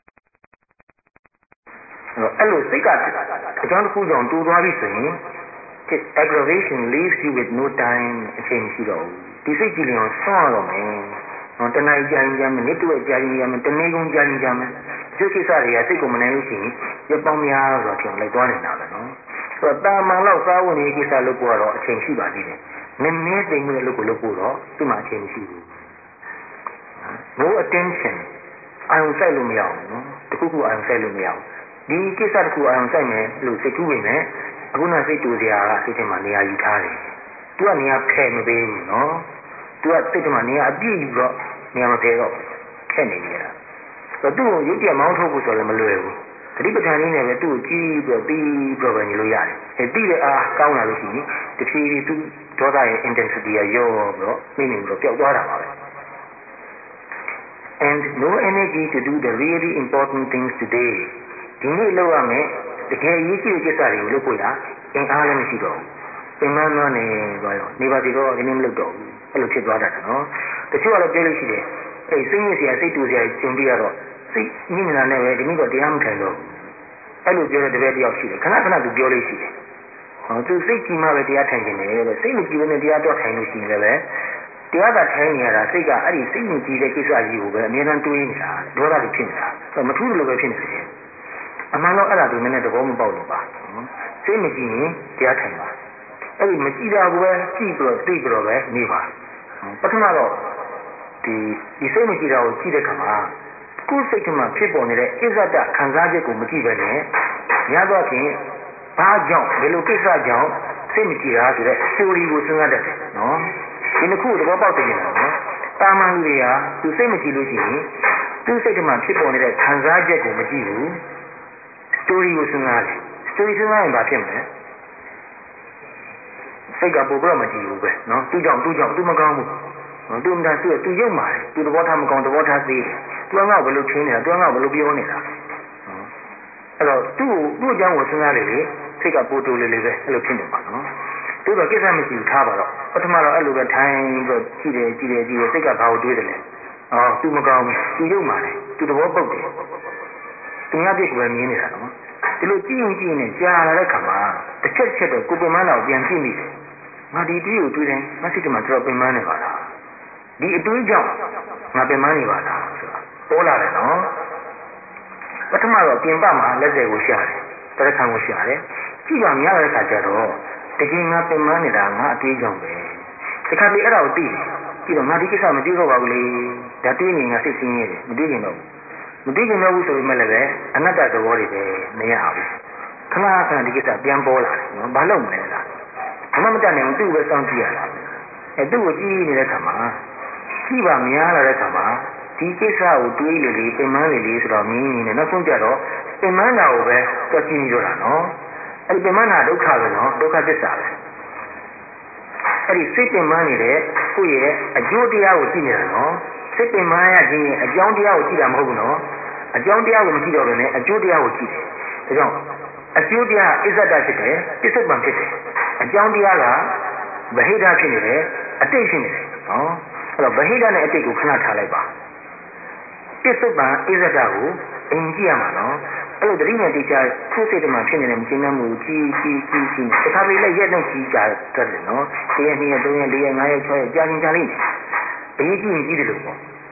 အဲ့လိုစိတ်ကအကြောင်းတစ်ခုကြောင့်တူသွားပြီဆိုရင် aggravation leaves you with no time အချိန်ရှိတော့ဘူးဒီစိတ်ကြည်လင်အောင်ဆွမ်းရတော့မယ်ဟောတဏှာကြာရင်ကြာမယ်နှစ်တူကြာရင်ကြာမယ်တနေ့ကုန်ကြာရင်ကြာမယ်ဒီကိစ္စတွေကစိတ်ကိုမနိုင်လို့ရှိရင်ရပောင်းများဆိုတော့လိုက်သွားနေတာပဲနော်ဆိုတော့တာမန်လောက်စားဝင်ရေးကိစ္စလုပ်ဖို့ကတော့အချိန်ရှိပါသေးတယ်နည်းနည်းသိမှုတဲ့လုပ်ကိုလုပ်ဖို့တော့သူ့မှာအချိန်မရှိဘူး no attention အာရုံစိုက်လို့မရအောင်နော်တခုခုအာရုံစိုက်လို့မရအောင်ဒီကိစ္စတခုအာရုံစိုက်မယ်လို့စိတ်ကူးဝင်မယ်အခုနစိတ်တူစရာကစိတ်ထဲမှာနေရာယူထားတယ်သူကနေရာဖယ်မပေးဘူးနော်သူကစိတ်ထဲမှာနေရာအပြည့်ယူတော့နေရာမဖယ်တော့ခက်နေကြတာဆိုတော့သူ့ကိုရုပ်ပြမောင်းထုတ်ဖို့ဆိုလည်းမလွယ်ဘူးတတိပဋ္ဌာန်လေးနဲ့ပဲသူ့ကိုကြည့်ပြီးတော့ပြီးပြီးတော့ပဲနေလို့ရတယ်အဲပြီးတဲ့အားကောင်းလာလို့ရှိရင်တဖြည်းဖြည်းသူဒေါသရဲ့ intensity ကရောပြီးတော့နှိမ့်နေပြီးတော့ပျောက်သွားတာပါပဲ and no energy to do the really important things today ဒီနေ့လုပ်ရမယ်တကယ်အရေးကြီးတဲ့ကိစ္စတွေကိုလုပ်ဖို့ရအင်အားလည်းမရှိတော့ဘူးပြင်မနှောနေသွားရောနေပါစီတော့ဒီနေ့မလုပ်တော့ဘူးအဲ့လိုဖြစ်သွားတတ်တယ်နော်တချို့ကလည်းပြောလို့ရှိတယ်အဲစိတ်ညစ်စရာစိတ်တူစရာကျုံပြီးတော့စိတ်ညစ်နေတာနဲ့ပဲဒီနေ့တော့တရားမထိုင်တော့ဘူးအဲ့လိုပြောတဲ့တပည့်တယောက်ရှိတယ်ခဏခဏသူပြောလို့ရှိတယ်ဟောသူစိတ်ကြီးမှပဲတရားထိုင်နေတယ်တဲ့စိတ်မကြည်ဘဲနဲ့တရားတော့ထိုင်လို့ရှိရင်လည်းတရားသာထိုင်နေရတာစိတ်ကအဲ့ဒီစိတ်မကြည်တဲ့ကိစ္စကြီးကိုပဲအမြဲတမ်းတွေးနေတာဒေါသတွေဖြစ်နေတာမထူးတယ်လို့ပဲဖြစ်နေတယ်အမှန်တော့အဲ့ဒါသူနည်းနည်းသဘောမပေါက်လို့ပါစိတ်မကြည်ရင်တရားထိုင်ပါအဲ့ဒီမကြည်တာကိုပဲကြည့်ပြီးတော့သိပြီးတော့ပဲနေပါပထမတော့ဒီဒီစိတ်မကြည်တာကိုကြည့်တဲ့ခါမှာကိုယ်စိတ်ထဲမှာဖြစ်ပေါ်နေတဲ့ဣဇဒခံစားချက်ကိုမကြည့်ပဲနဲ့ညတော့ဖြင့်ဘာကြောင့်ဘယ်လိုကိစ္စကြောင့်စိတ်မကြည်တာဆိုတဲ့ theory ကိုစဉ်းစားတတ်တယ်နော်ဒီနှစ်ခုသဘောပေါက်တယ်နော်တာမန်လူတွေကသူစိတ်မကြည်လို့ရှိရင်သူစိတ်ထဲမှာဖြစ်ပေါ်နေတဲ့ခံစားချက်ကိုမကြည့်ဘူး story ကိုစဉ်းစားတယ် story စဉ်းစားရင်ဘာဖြစ်မလဲစိတ်ကပို့ပြီးတော့မကြည်ဘူးပဲနော်သူကြောင့်သူကြောင့်သူမကောင်းဘူးသူမှန်သူသူရုပ်မာတယ်သူသဘောထားမကောင်းသဘောထားသေးတယ်သူကငါ့ကိုဘယ်လိုထင်းနေတာသူကငါ့ကိုဘယ်လိုပြောနေတာအဲ့တော့သူ့သူ့အကြောင်းကိုစဉ်းစားလေလေစိတ်ကပို့တူလေလေပဲအဲ့လိုဖြစ်နေပါနော်သူကကိစ္စမရှိဘူးထားပါတော့ပထမတော့အဲ့လိုပဲထိုင်ပြီးတော့ကြည့်တယ်ကြည့်တယ်ကြည့်တယ်စိတ်ကဘာကိုတွေးတယ်လဲအော်သူမကောင်းဘူးသူရုပ်မာတယ်သူသဘောပုတ်တယ်သူများပြစ်ကိုပဲမြင်နေတာနော်ဒီလိုကြည့်ရင်ကြည့်ရင်ကြာလာတဲ့ခါမှာတစ်ချက်ချက်တော့ကိုယ်ပင်မတော့ပြန်ကြည့်မိတယ်ငါဒီတွေးကိုတွေးတယ်ငါစိတ်ထဲမှာတော်ပင်မနေပါလားဒီအတွေးကြောင့်ငါပင်မနေပါလားဆိုတာပေါ်လာတယ်နော်ပထမတော့ပြင်ပမှာလက်တွေကိုရှာတယ်တရခန်ကိုရှာတယ်ကြည့်ပါများတဲ့ခါကျတော့တကယ်ငါပင်မနေတာငါအတွေးကြောင့်ပဲတခါတည်းအဲ့ဒါကိုသိတယ်ကြည့်တော့ငါဒီကိစ္စမကြည့်တော့ပါဘူးလေဒါတွေးနေငါစိတ်ဆင်းရဲတယ်မတွေးကြတော့မတွေးကြတော့ဘူးဆိုပေမဲ့လည်းအနတ္တသဘောတွေပဲမရဘူးခဏခဏဒီကိစ္စပြန်ပေါ်လာတယ်နော်ဘာလို့မလဲလားဘာမှမတတ်နိုင်ဘူးသူ့ပဲစောင့်ကြည့်ရတာအဲသူ့ကိုကြည့်နေတဲ့ခါမှာကြည့်ပါများလာတဲ့ခါမှာဒီကိစ္စကိုတွေးလေလေပင်မလေလေဆိုတော့မြင်နေတယ်နောက်ဆုံးကြတော့ပင်မနာကိုပဲတွက်ကြည့်နေကြတာနော်အဲ့ဒီပင်မနာဒုက္ခပဲနော်ဒုက္ခသစ္စာပဲအဲ့ဒီစိတ်ပင်မနေတဲ့ကိုယ့်ရဲ့အကျိုးတရားကိုကြည့်နေတာနော်စိတ်ပင်မရခြင်းရဲ့အကြောင်းတရားကိုကြည့်တာမဟုတ်ဘူးနော်အကြောင်းတရားကိုမကြည့်တော့ဘဲနဲ့အကျိုးတရားကိုကြည့်တယ်ဒါကြောင့်အကျိုးတရားအစ္ဆဒဖြစ်တယ်ပစ္စုပန်ဖြစ်တယ်အကြောင်းတရားကဗဟိတဖြစ်နေတယ်အတိတ်ဖြစ်နေတယ်နော်အဲ့တော့ဗဟိတနဲ့အတိတ်ကိုခဏထားလိုက်ပါပစ္စုပန်အစ္ဆဒကိုအရင်ကြည့်ရမှာနော်အဲ့လိုတတိယတရားခုစိတ်တမှာဖြစ်နေတဲ့မရှင်းနှမှုကြီးကြီးကြီးကြီးတစ်ခါလေလက်ရက်နဲ့ကြီးကြတတ်တယ်နော်တရက်နှစ်ရက်သုံးရက်လေးရက်ငါးရက်ခြောက်ရက်ကြာရင်ကြာလိမ့်မယ်အရေးကြီးရင်ကြီးတယ်လို့ပေါ့အ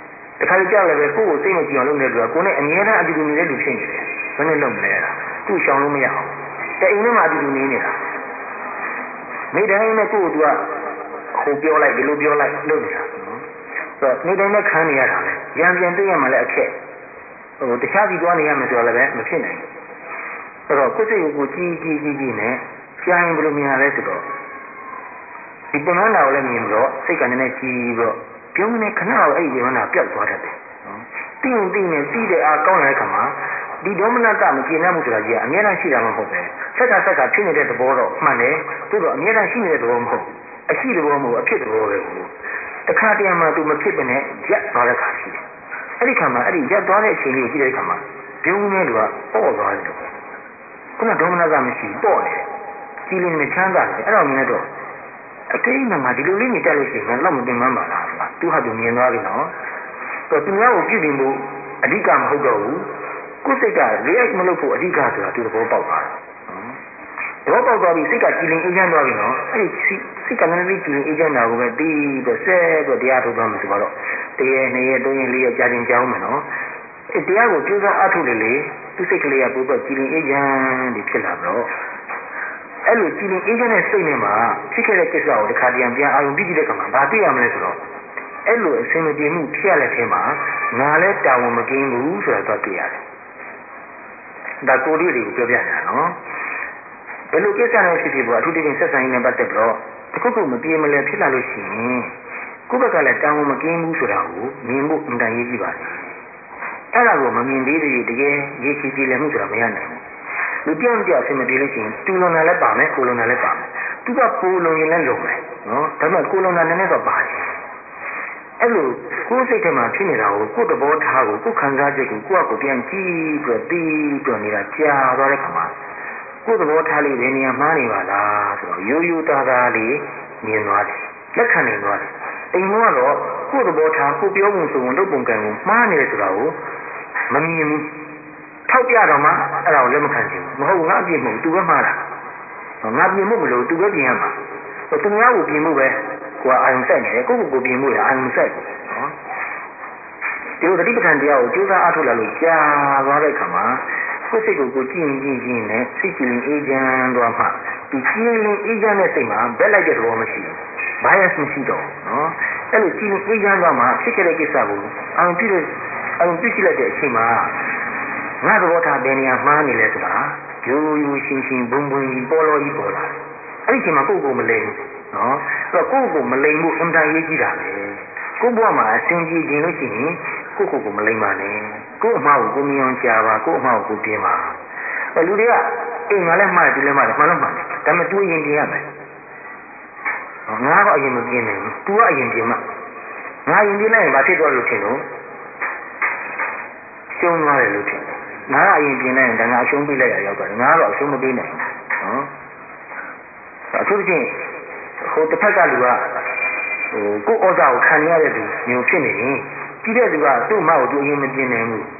ခါကြောက်လည်းပဲကိုယ့်ကိုစိတ်မကြည်အောင်လုပ်နေတယ်ကိုယ်နဲ့အမြဲတမ်းအတူတူနေတဲ့လူဖြစ်နေတယ်ဘယ်နဲ့လုပ်မလဲသူ့ရှောင်လို့မရအောင်တအိမ်ထဲမှာအတူတူနေနေတာနေတိုင်းနဲ့ကိုယ့်ကိုသူကဟိုပြောလိုက်ဒီလိုပြောလိုက်လုပ်နေတာဆိုတော့နေတိုင်းနဲ့ခံနေရတာလေရံပြန်တွေ့ရမှလည်းအခက်ဟိုတခြားစီသွားနေရမယ်ဆိုတော့လည်းမဖြစ်နိုင်ဘူးအဲ့တော့ကိုယ်စိတ်ကိုကြည်ကြည်ကြည်ကြည်နဲ့ကြားရင်ဘယ်လိုမြင်ရလဲဆိုတော့ဒီပမာဏကိုလည်းမြင်ပြီးတော့စိတ်ကလည်းကြည်ပြီးတော့ပြုံးနေခဏတော့အဲ့ဒီပမာဏပျောက်သွားတတ်တယ်သိရင်သိနေသိတဲ့အားကောင်းတဲ့အခါမှာဒီဒေါမနတမကျေနပ်မှုဆိုတာကြီးကအများအားရှိတာမဟုတ်ပဲဆက်ကဆက်ကဖြစ်နေတဲ့သဘောတော့မှန်တယ်သို့တော့အများအားရှိနေတဲ့သဘောမဟုတ်အရှိသဘောမဟုတ်အဖြစ်သဘောပဲကိုတခါတည်းမှသူမဖြစ်ပဲနဲ့ရက်သွားတဲ့ခါရှိတယ်အဲ့ဒီခါမှာအဲ့ဒီရက်သွားတဲ့အချိန်လေးကိုကြည့်တဲ့အခါမှာပြုံးနေလို့ကပေါ့သွားတယ်လို့ခုနဒေါမနတမရှိပေါ့နေတယ်ကြီးလင်းနဲ့ချမ်းသာတယ်အဲ့တော့မြင်တော့အတိတ်မှာဒီလိုလေးနေတက်လို့ရှိရင်တော့မတင်မှန်းပါလားဆိုတာသူဟာသူမြင်သွားပြီနော်တော့သူများကိုပြုပြင်ဖို့အဓိကမဟုတ်တော့ဘူးကိုယ်စိတ်က react မလုပ်ဖို့အဓိကဆိုတာသူသဘောပေါက်သွားတယ်သဘောပေါက်သွားပြီစိတ်ကကြည်လင်အေးချမ်းသွားပြီနော်အဲ့ဒီစိတ်ကလည်းကြည်လင်အေးချမ်းတာကိုပဲတီးတော့ဆဲတော့တရားထုတ်သွားမယ်ဆိုတော့တရေနှစ်ရက်သုံးရက်လေးရက်ကြာချင်းကြောင်းမယ်နော်အဲ့တရားကိုကြိုးစားအားထုတ်လေလေသူစိတ်ကလေးကပို့တော့ကြည်လင်အေးချမ်းပြီးဖြစ်လာတော့အဲ့လိုကြည်လင်အေးချမ်းတဲ့စိတ်နဲ့မှဖြစ်ခဲ့တဲ့ကိစ္စကိုတစ်ခါတည်းပြန်အာရုံပြုကြည့်တဲ့အခါမှာဘာတွေ့ရမလဲဆိုတော့အဲ့လိုအစင်မပြေမှုဖြစ်ရတဲ့ထဲမှာငါလည်းတာဝန်မကင်းဘူးဆိုတာတော့တွေ့ရတယ်ဒါကိုယ်တွေ့တွေကိုပြောပြနေတာနော်ဘယ်လိုကိစ္စနဲ့ဖြစ်ဖြစ်ပေါ့အထူးသဖြင့်ဆက်ဆံရေးနဲ့ပတ်သက်ပြီးတော့တစ်ခုခုမပြေမလည်ဖြစ်လာလို့ရှိရင်ကိုယ့်ဘက်ကလည်းတာဝန်မကင်းဘူးဆိုတာကိုမြင်ဖို့အင်တန်ရေးကြည့်ပါလေအဲ့ဒါကိုမမြင်သေးသေးတကယ်ရေးချီပြေလည်မှုဆိုတာမရနိုင်ဘူးလူပြောင်းပြောင်းအဆင်မပြေလို့ရှိရင်တူလုံတာလည်းပါမယ်ကိုလုံတာလည်းပါမယ်သူကပူလုံရင်လည်းလုံမယ်နော်ဒါပေမဲ့ကိုလုံတာနည်းနည်းတော့ပါတယ်အဲ့လိုကိုယ်စိတ်ထဲမှာဖြစ်နေတာကိုကိုယ်သဘောထားကိုကိုယ်ခံစားချက်ကိုကိုယ့်အကိုပြန်ကြည့်ပြီးတော့ပြီးတော့နေတာကြာသွားတဲ့ခါမှာကိုယ်သဘောထားလေးဘယ်နေရာမှားနေပါလားဆိုတော့ရိုးရိုးသားသားလေးမြင်သွားတယ်လက်ခံနိုင်သွားတယ်အိမ်ကတော့ကိုယ်သဘောထားကိုပြောမှုဆိုရင်လုပ်ပုံကံကိုမှားနေတယ်ဆိုတာကိုမမြင်ဘူးထောက်ပြတော့မှအဲ့ဒါကိုလက်မခံချင်ဘူးမဟုတ်ငါအပြစ်မဟုတ်သူပဲမှားတာငါပြင်မှုမလို့သူပဲပြင်ရမှာသူများကိုပြင်မှုပဲကိုယ်အာရုံစိုက်နေတယ်ကိုယ့်ကိုယ်ကိုပြင်မှုရအာရုံစိုက်ဘူးနော်ဒီလိုတတိပဋ္ဌာန်တရားကိုကြိုးစားအားထုတ်လာလို့ကြာသွားတဲ့အခါမှာကိုယ်စိတ်ကိုကိုကြည့်ကြည့်ကြည့်နဲ့စိတ်ကြည်လင်အေးချမ်းသွားမှဒီကြည်လင်အေးချမ်းတဲ့စိတ်မှာဘက်လိုက်တဲ့သဘောမရှိဘူး bias မရှိတော့နော်အဲ့လိုကြည်လင်အေးချမ်းသွားမှဖြစ်ခဲ့တဲ့ကိစ္စကိုအာရုံပြုတဲ့အာရုံပြုကြည့်လိုက်တဲ့အချိန်မှာငါသဘောထားဘယ်နေရာမှားနေလဲဆိုတာရိုးရိုးရှင်းရှင်းဘုံဘုံကြီးပေါ်လို့ကြီးပေါ်လာအဲ့ဒီအချိန်မှာကိုယ့်ကိုယ်မလိမ်နော်အဲ့တော့ကိုယ့်ကိုယ်မလိမ်ဖို့အမှန်တရားရေးကြည့်တာပဲကိုယ့်ဘဝမှာအစဉ်ကြည်ခြင်းလို့ရှိရင်ကိုယ့်ကိုယ်ကိုမလိမ်ပါနဲ့ကိုယ့်အမှားကိုကိုမြင်အောင်ကြားပါကိုယ့်အမှားကိုကိုပြင်ပါအဲ့လူတွေကအိမ်ငါလည်းမှားတယ်ဒီလည်းမှားတယ်မှန်လို့မှန်တယ်ဒါပေမဲ့ तू အရင်ပြင်ရမယ်ငါကအရင်မပြင်နိုင်ဘူး तू ကအရင်ပြင်မှငါရင်ပြင်လိုက်ရင်ဘာဖြစ်သွားလို့ထင်လို့ရှုံးသွားတယ်လို့ထင်တယ်ငါကအရင်ပြင်လိုက်ရင်ဒါငါအရှုံးပေးလိုက်ရရောက်သွားတယ်ငါကတော့အရှုံးမပေးနိုင်ဘူးနော်အထူးသဖြင့်ဟိုတစ်ဖက်ကလူကဟိုကိုယ့်ဩဇာကိုခံရတဲ့သူမျိုးဖြစ်နေရင်ကြီးတဲ့လူကသူ့အမကိုသူအရင်မပြင်နိုင်ဘူး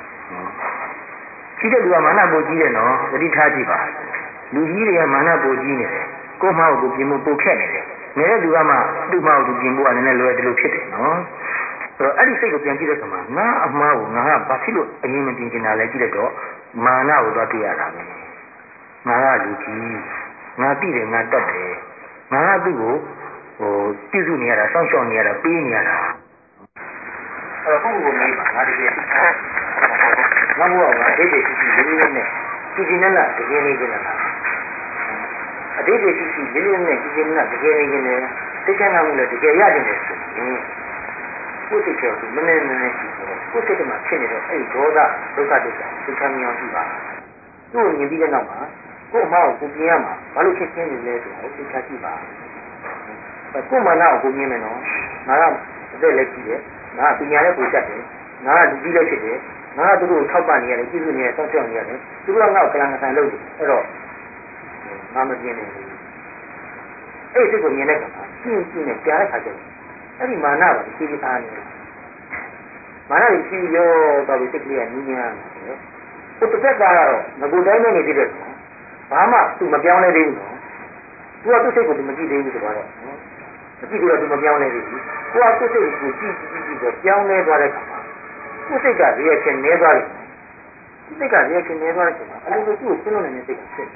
ကြီးတဲ့လူကမာနပိုကြီးတယ်နော်သတိထားကြည့်ပါလူကြီးတွေကမာနပိုကြီးနေတယ်ကိုယ့်အမကိုကိုပြင်ဖို့ပိုခက်နေတယ်နေတဲ့လူကမှသူ့အမကိုသူပြင်ဖို့ကလည်းလွယ်တယ်လို့ဖြစ်တယ်နော်ဆိုတော့အဲ့ဒီစိတ်ကိုပြန်ကြည့်တဲ့အခါမှာငါအမှားကိုငါကဘာဖြစ်လို့အရင်မပြင်ချင်တာလဲကြည့်လိုက်တော့မာနကိုသွားတွေ့ရတာပဲငါကလူကြီးငါသိတယ်ငါတတ်တယ်ငါကသူ့ကိုဟိုပြုစုနေရတာစောင့်ရှောက်နေရတာပေးနေရတာအဲ့တော့ကိုယ့်ကိုယ်မေးပါငါတကယ်ငါဘဝကအတိတ်တွေရှိရှိလေးလေးနဲ့ကြည်ကြည်နက်နက်တကယ်နေကြလားအတိတ်တွေရှိရှိလေးလေးနဲ့ကြည်ကြည်နက်နက်တကယ်နေကြတယ်သိချမ်းမှုလည်းတကယ်ရကြတယ်ဆိုရင်ကိုယ်စိတ်ကြောင့်မနေမနေရှိတယ်ကိုယ်စိတ်မှာဖြစ်နေတဲ့အဲ့ဒီဒေါသဒုက္ခဒုက္ခသိချမ်းမြောင်ကြည့်ပါသူ့ကိုမြင်ပြီးတဲ့နောက်မှာကိုယ်အမောက်ကိုပြင်ရမှာဘာလို့ဖြစ်ချင်းနေလဲဆိုတော့သိချကြည့်ပါကိုယ်မနာကိုမြင်မယ်နော်ငါကအသက်လည်းကြီးတယ်ငါကပညာလည်းပိုတတ်တယ်ငါကလူကြီးလည်းဖြစ်တယ်ငါကသူတို့ကိုထောက်ပံ့နေရတယ်ပြည်သူနေရစောင့်ရှောက်နေရတယ်သူတို့ကငါ့ကိုကလန်ကဆန်လုပ်တယ်အဲ့တော့ငါမပြင်းနိုင်ဘူးအဲ့ဒီကိုမြင်တဲ့အခါမှာရှင်းရှင်းနဲ့ကြားတဲ့အခါကျတော့အဲ့ဒီမာနကရှိပြီးသားနေတယ်မာနကြီးရှိရောတော့ဒီစိတ်ကလေးကနင်းညာတယ်ဟိုတစ်သက်ကတော့ငကိုတိုင်းနဲ့နေသေးတယ်ဘာမှသူမပြောင်းလဲသေးဘူးနော်သူကသူ့စိတ်ကိုသူမကြည့်သေးဘူးဆိုတော့ကြည့်ပြီးတော့သူမပြောင်းလဲသေးဘူးကိုကကိုယ်စိတ်ကိုကြည့်ကြည့်ကြည့်ပြီးပြောင်းလဲသွားတဲ့အခါမှာကိုယ်စိတ်က reaction နည်းသွားတယ်ကိုယ်စိတ်က reaction နည်းသွားတဲ့အခါမှာအလိုလိုသူ့ကိုရှင်းလို့နေတဲ့စိတ်ကဖြစ်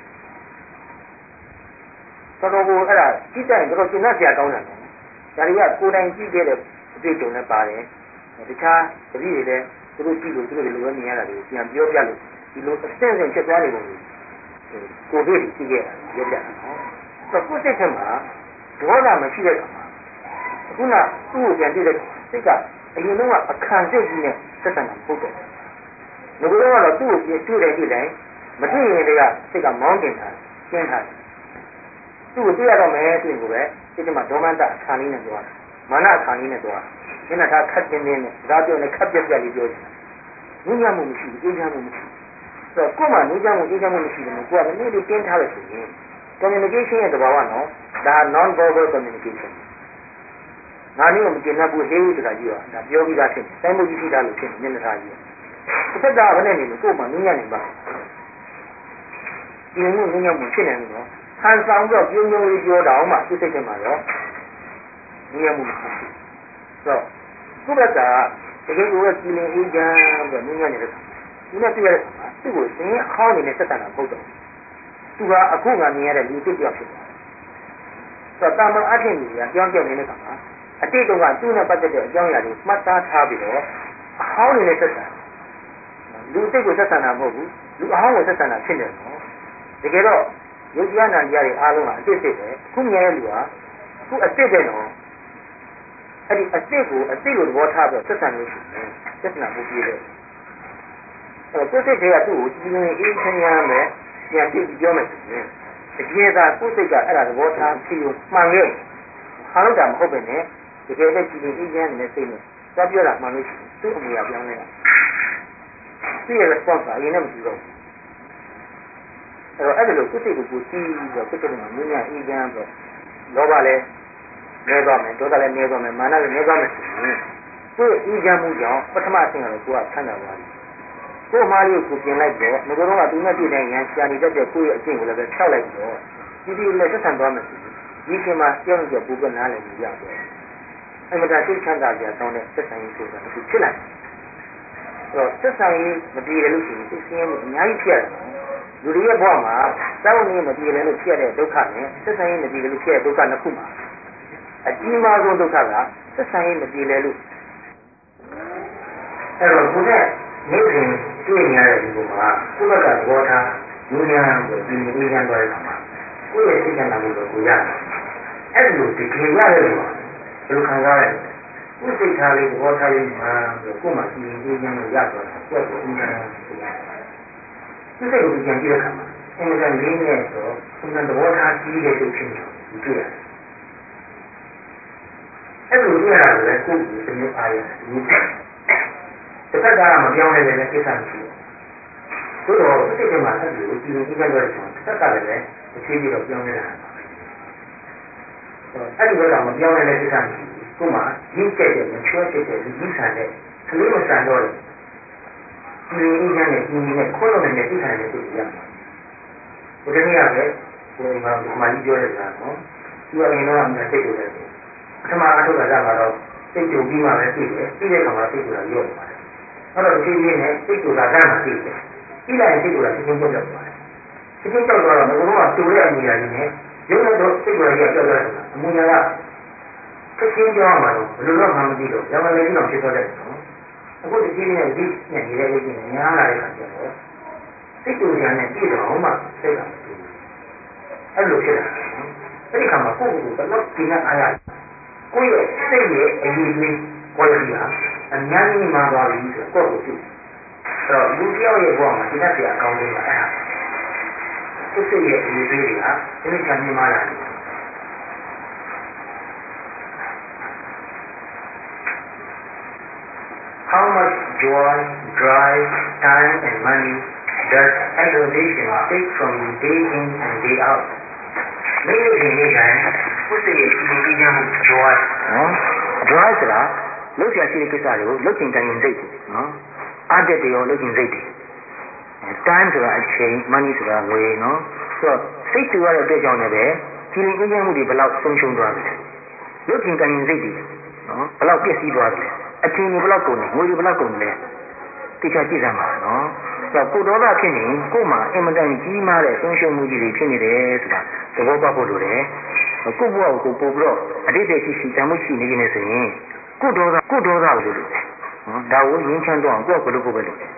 တော်တော်ကိုအဲ့ဒါကြည့်တဲ့တော်တော်ရှင်းတတ်ကြကောင်းတယ်ဒါတွေကကိုယ်တိုင်ကြည့်ခဲ့တဲ့အတွေ့အကြုံနဲ့ပါတယ်တခြားတပည့်တွေလည်းသူတို့ကြည့်လို့သူတို့လိုပဲမြင်ရတာတွေပြန်ပြောပြလို့ဒီလိုအဆင့်ဆင့်ဖြစ်သွားနေပုံကိုကိုယ်တွေ့ကြည့်ခဲ့တာပြောပြတာနော်ဆိုတော့ကိုယ်စိတ်ထဲမှာဒေါသမရှိတဲ့အခါမှာခုနသူ့ကိုပြန်ကြည့်တဲ့စိတ်ကအရင်တော့အခန့်စိတ်ကြီးနဲ့ဆက်ဆံတာဟုတ်တယ်ငါကတော့သူ့ကိုပြတွေ့တယ်ကြည့်တယ်မတွေ့ရင်တည်းကစိတ်ကမောင်းတင်တာရှင်းတာသူ့ကိုတွေ့ရတော့မယ်တွေ့ကိုပဲစိတ်ထဲမှာဒေါမနတအခါလေးနဲ့ပြောတာမာနအခါလေးနဲ့ပြောတာမျက်နှာထားခတ်တင်းတင်းနဲ့စကားပြောနေခတ်ပြက်ပြက်လေးပြောတယ်ငြင်းရမှုမရှိဘူးအေးချမ်းမှုမရှိဘူးဆိုတော့ကိုယ်မှငြင်းချမ်းမှုအေးချမ်းမှုမရှိတယ်ကိုယ်ကလည်းဒီတင်းထားလို့ဆိုရင် communication ရဲ့သဘာဝနော်ဒါ non verbal communication ငါမျိုးမကျင်တတ်ဘူးဟေးဆိုတာကြီးတော့ဒါပြောပြီးသားဖြစ်တယ်တိုင်းမှုကြီးရှိတာလို့ဖြစ်နေမျက်နှာထားကြီးတစ်ဖက်ကဘယ်နဲ့နေလို့ကိုယ်မှငြင်းရနေပါဒီလိုမျိုးငြင်းရမှုဖြစ်နေတယ်နော်ဟန်ဆောင်တော့ပြုံးပြုံးလေးပြောတော့မှသူ့စိတ်ထဲမှာတော့ငြင်းရမှုမရှိဘူးဆိုတော့ခုဘက်ကတကယ်ကိုကြည်လင်အေးချမ်းပြီးငြင်းရနေတဲ့ဒီနဲ့တွေ့ရတဲ့သူ့ကိုသင်အဟောင်းနေနဲ့ဆက်ဆံတာမဟုတ်တော့သူကအခုငါမြင်ရတဲ့လူတစ်ယောက်ဖြစ်တယ်ဆိုတော့တာမန်အထင်ကြီးကကြောင်းကြောင်းနေတဲ့ခါမှာအတိတ်ကသူ့နဲ့ပတ်သက်တဲ့အကြောင်းအရာတွေမှတ်သားထားပြီးတော့အဟောင်းနေနဲ့ဆက်ဆံလူတစ်ကိုဆက်ဆံတာမဟုတ်ဘူးလူအဟောင်းကိုဆက်ဆံတာဖြစ်နေတယ်နော်တကယ်တော့ယုတ်တရားနာတရားတွေအားလုံးကအစ်စ်ဖြစ်တယ်ခုမြင်ရတဲ့လူကခုအစ်စ်တဲ့နော်အဲ့ဒီအစ်စ်ကိုအစ်စ်လိုသဘောထားပြီးဆက်ဆံလို့ရှိရင်ဆက်ဆံဖို့ပြည့်တယ်အဲ့ကိုယ်စိတ်တွေကသူ့ကိုကြည်လင်အေးချမ်းရမယ်ပြန်ပြည့်ပြောမယ်ဆိုရင်တကယ်သာကိုယ်စိတ်ကအဲ့ဒါသဘောထားဖြေကိုမှန်ရဲ့ဟာလို့တာမဟုတ်ပဲနဲ့တကယ်လည်းကြည်လင်အေးချမ်းနေတဲ့စိတ်နဲ့သွားပြောတာမှန်လို့ရှိရင်သူ့အမြင်အပြောင်းလဲတာသူ့ရဲ့ response ကအရင်နဲ့မတူတော့ဘူးအဲ့တော့အဲ့ဒါလို့ကိုယ်စိတ်ကိုကိုကြည့်ပြီးတော့ကိုယ်စိတ်ကမြင်ရအေးချမ်းပြီးလောဘလည်းနေသွားမယ်ဒေါသလည်းနေသွားမယ်မာနလည်းနေသွားမယ်ဆိုရင်ကိုယ်အေးချမ်းမှုကြောင့်ပထမအဆင့်ကတော့ကိုယ်ကဆန်းတာပါကိုယ်အမားလေးကိုပြင်လိုက်တော့ငါတို့ကသူနဲ့တွေ့တဲ့ရန်ရှာနေတတ်တဲ့ကိုယ့်ရဲ့အကျင့်ကိုလည်းပဲဖြောက်လိုက်တော့ဒီဒီလည်းဆက်ဆံသွားမယ်ဆိုဒီခင်မှာကြောက်ကြပူပနားလည်းမရတော့အဲ့မှာစိတ်ချမ်းသာကြတောင်းတဲ့ဆက်ဆံရေးဆိုတာသူဖြစ်လာတယ်အဲ့တော့ဆက်ဆံရေးမပြေတယ်လို့ရှိရင်စိတ်ဆင်းရဲမှုအများကြီးဖြစ်ရတယ်လူတွေရဲ့ဘဝမှာစောင့်နေမပြေတယ်လို့ဖြစ်ရတဲ့ဒုက္ခနဲ့ဆက်ဆံရေးမပြေတယ်လို့ဖြစ်ရတဲ့ဒုက္ခနှစ်ခုမှာအကြီးမားဆုံးဒုက္ခကဆက်ဆံရေးမပြေတယ်လို့အဲ့တော့ကိုယ်နဲ့နေ့စဉ်တွေ့နေရတဲ့ဒီပုံမှာကိုယ့်ဘက်ကသဘောထားဉာဏ်ဉာဏ်ကိုဒီနည်းဉာဏ်သွားတဲ့အခါမှာကိုယ့်ရဲ့စိတ်ကံလာလို့ကိုရတယ်။အဲ့ဒီလိုတကယ်ရတယ်လို့ဘယ်လိုခံစားရလဲ။ကိုယ်စိတ်ထားလေးသဘောထားလေးမှပြီးကိုယ်မှာဒီနည်းဉာဏ်ကိုရသွားတာကိုယ့်ကိုဉာဏ်ကိုရတယ်။ဒီစိတ်ကိုကြံကြည့်တဲ့အခါမှာအင်မတန်လေးနဲ့ဆိုအင်မတန်သဘောထားကြီးတဲ့စိတ်ဖြစ်နေတယ်တွေ့ရတယ်။အဲ့လိုတွေ့ရတာလည်းကိုယ်ကိုသင်ယူအားရတယ်တစ်ဖက်ကမပြောင်းလဲတဲ့ကိစ္စမရှိဘူး။သို့တော့စိတ်ထဲမှာအဲ့ဒီလိုဒီလိုကြီးကြတဲ့ဆိုတစ်ဖက်ကလည်းအခြေပြီးတော့ပြောင်းနေတာ။အဲ့ဒီဘက်ကမပြောင်းလဲတဲ့ကိစ္စမရှိဘူး။ကို့မှာရင်းကျက်တဲ့မချွဲကျက်တဲ့ဒီကြီးဆန်တဲ့ကလေးမဆန်တော့ဒီလိုကြီးကြတဲ့ဒီနဲ့ခွန်းလုံးနဲ့သိခံတဲ့စိတ်ကြီးရမှာ။ဘုရားကြီးကပဲကိုယ်မှာဒီမှာကြီးပြောနေတာနော်။သူကလည်းတော့အမှန်စိတ်ကိုလည်းပထမအထုပ်ကကြမှာတော့စိတ်ကြုံပြီးမှပဲသိတယ်။ပြီးတဲ့အခါမှာစိတ်ကရော့သွားတယ်။အဲ့တော့ဒီနည်းနဲ့စိတ်ကိုယ်ကကမှသိတယ်။ပြီးလိုက်ရင်စိတ်ကိုယ်ကသိချင်းကြောက်သွားတယ်။သိချင်းကြောက်သွားတော့ဘယ်လိုမှတူတဲ့အမူအရာကြီးနဲ့ရုပ်နဲ့တော့စိတ်ကိုယ်ကြီးကြောက်သွားတယ်။အမူအရာကသိချင်းကြောက်မှတော့ဘယ်လိုတော့မှမသိတော့ရောင်လည်းကြီးတော့ဖြစ်သွားတယ်နော်။အခုဒီကြီးနဲ့ဒီနဲ့နေတဲ့လေးကြီးများလာတဲ့အခါကျတော့စိတ်ကိုယ်ကနဲ့ပြည့်တော့မှစိတ်ကအဲ့လိုဖြစ်တာ။အဲ့ဒီခါမှာကိုယ့်ကိုယ်ကဘယ်တော့ကျင်နေအားရကိုယ့်ရဲ့စိတ်ရဲ့အရေးကြီး quality ကအများကြီးမှသွားပြီဆိုတော့ကိုယ့်ကိုယ်အဲ့တော့လူတယောက်ရဲ့ဘဝမှာဒီနဲ့ပြအကောင်းဆုံးကအဲ့ဒါကိုယ်စိတ်ရဲ့အရေးကြီးတွေကဒီနေ့ချမ်းမြေမှလာတယ် How much joy, drive, time and money does aggravation take from you day in and day out? နေ့စဉ်နေ့တိုင်းကိုယ်စိတ်ရဲ့ဒီလိုကြောင့် joy နော် joy ဆိုတာလုပ်ရရှိတဲ့ကိစ္စတွေကိုလုပ်ချင်တိုင်းစိတ်နော်အားတက်တယ်ရောလုပ်ချင်စိတ်တယ် time ဆိုတာအချိန် money ဆိုတာငွေနော်ဆိုတော့စိတ်တူရတဲ့အတွက်ကြောင့်လည်းပဲဒီလိုအကျဉ်းမှုတွေဘယ်လောက်ဆုံးရှုံးသွားပြီလဲလုတ်ကျင်ကန်ရင်စိတ်တွေနော်ဘလောက်ပြည့်စည်သွားတယ်အချင်းကြီးဘလောက်ကုန်နေငွေတွေဘလောက်ကုန်လဲတိကျကြည့်စမ်းပါနော်ဆိုတော့ကိုဒေါသဖြစ်နေကို့မှာအင်မတန်ကြီးမားတဲ့ဆုံးရှုံးမှုကြီးတွေဖြစ်နေတယ်ဆိုတာသဘောပေါက်ဖို့လိုတယ်ကို့ဘဝကိုပို့ပြီးတော့အတိတ်ရှိရှိတမ်းမှုရှိနေနေဆိုရင်ကို့ဒေါသကို့ဒေါသကိုလိုတယ်နော်ဒါကိုငြင်းချမ်းတော့အောင်ကိုယ့်ကိုယ်လုပ်ဖို့ပဲလိုတယ်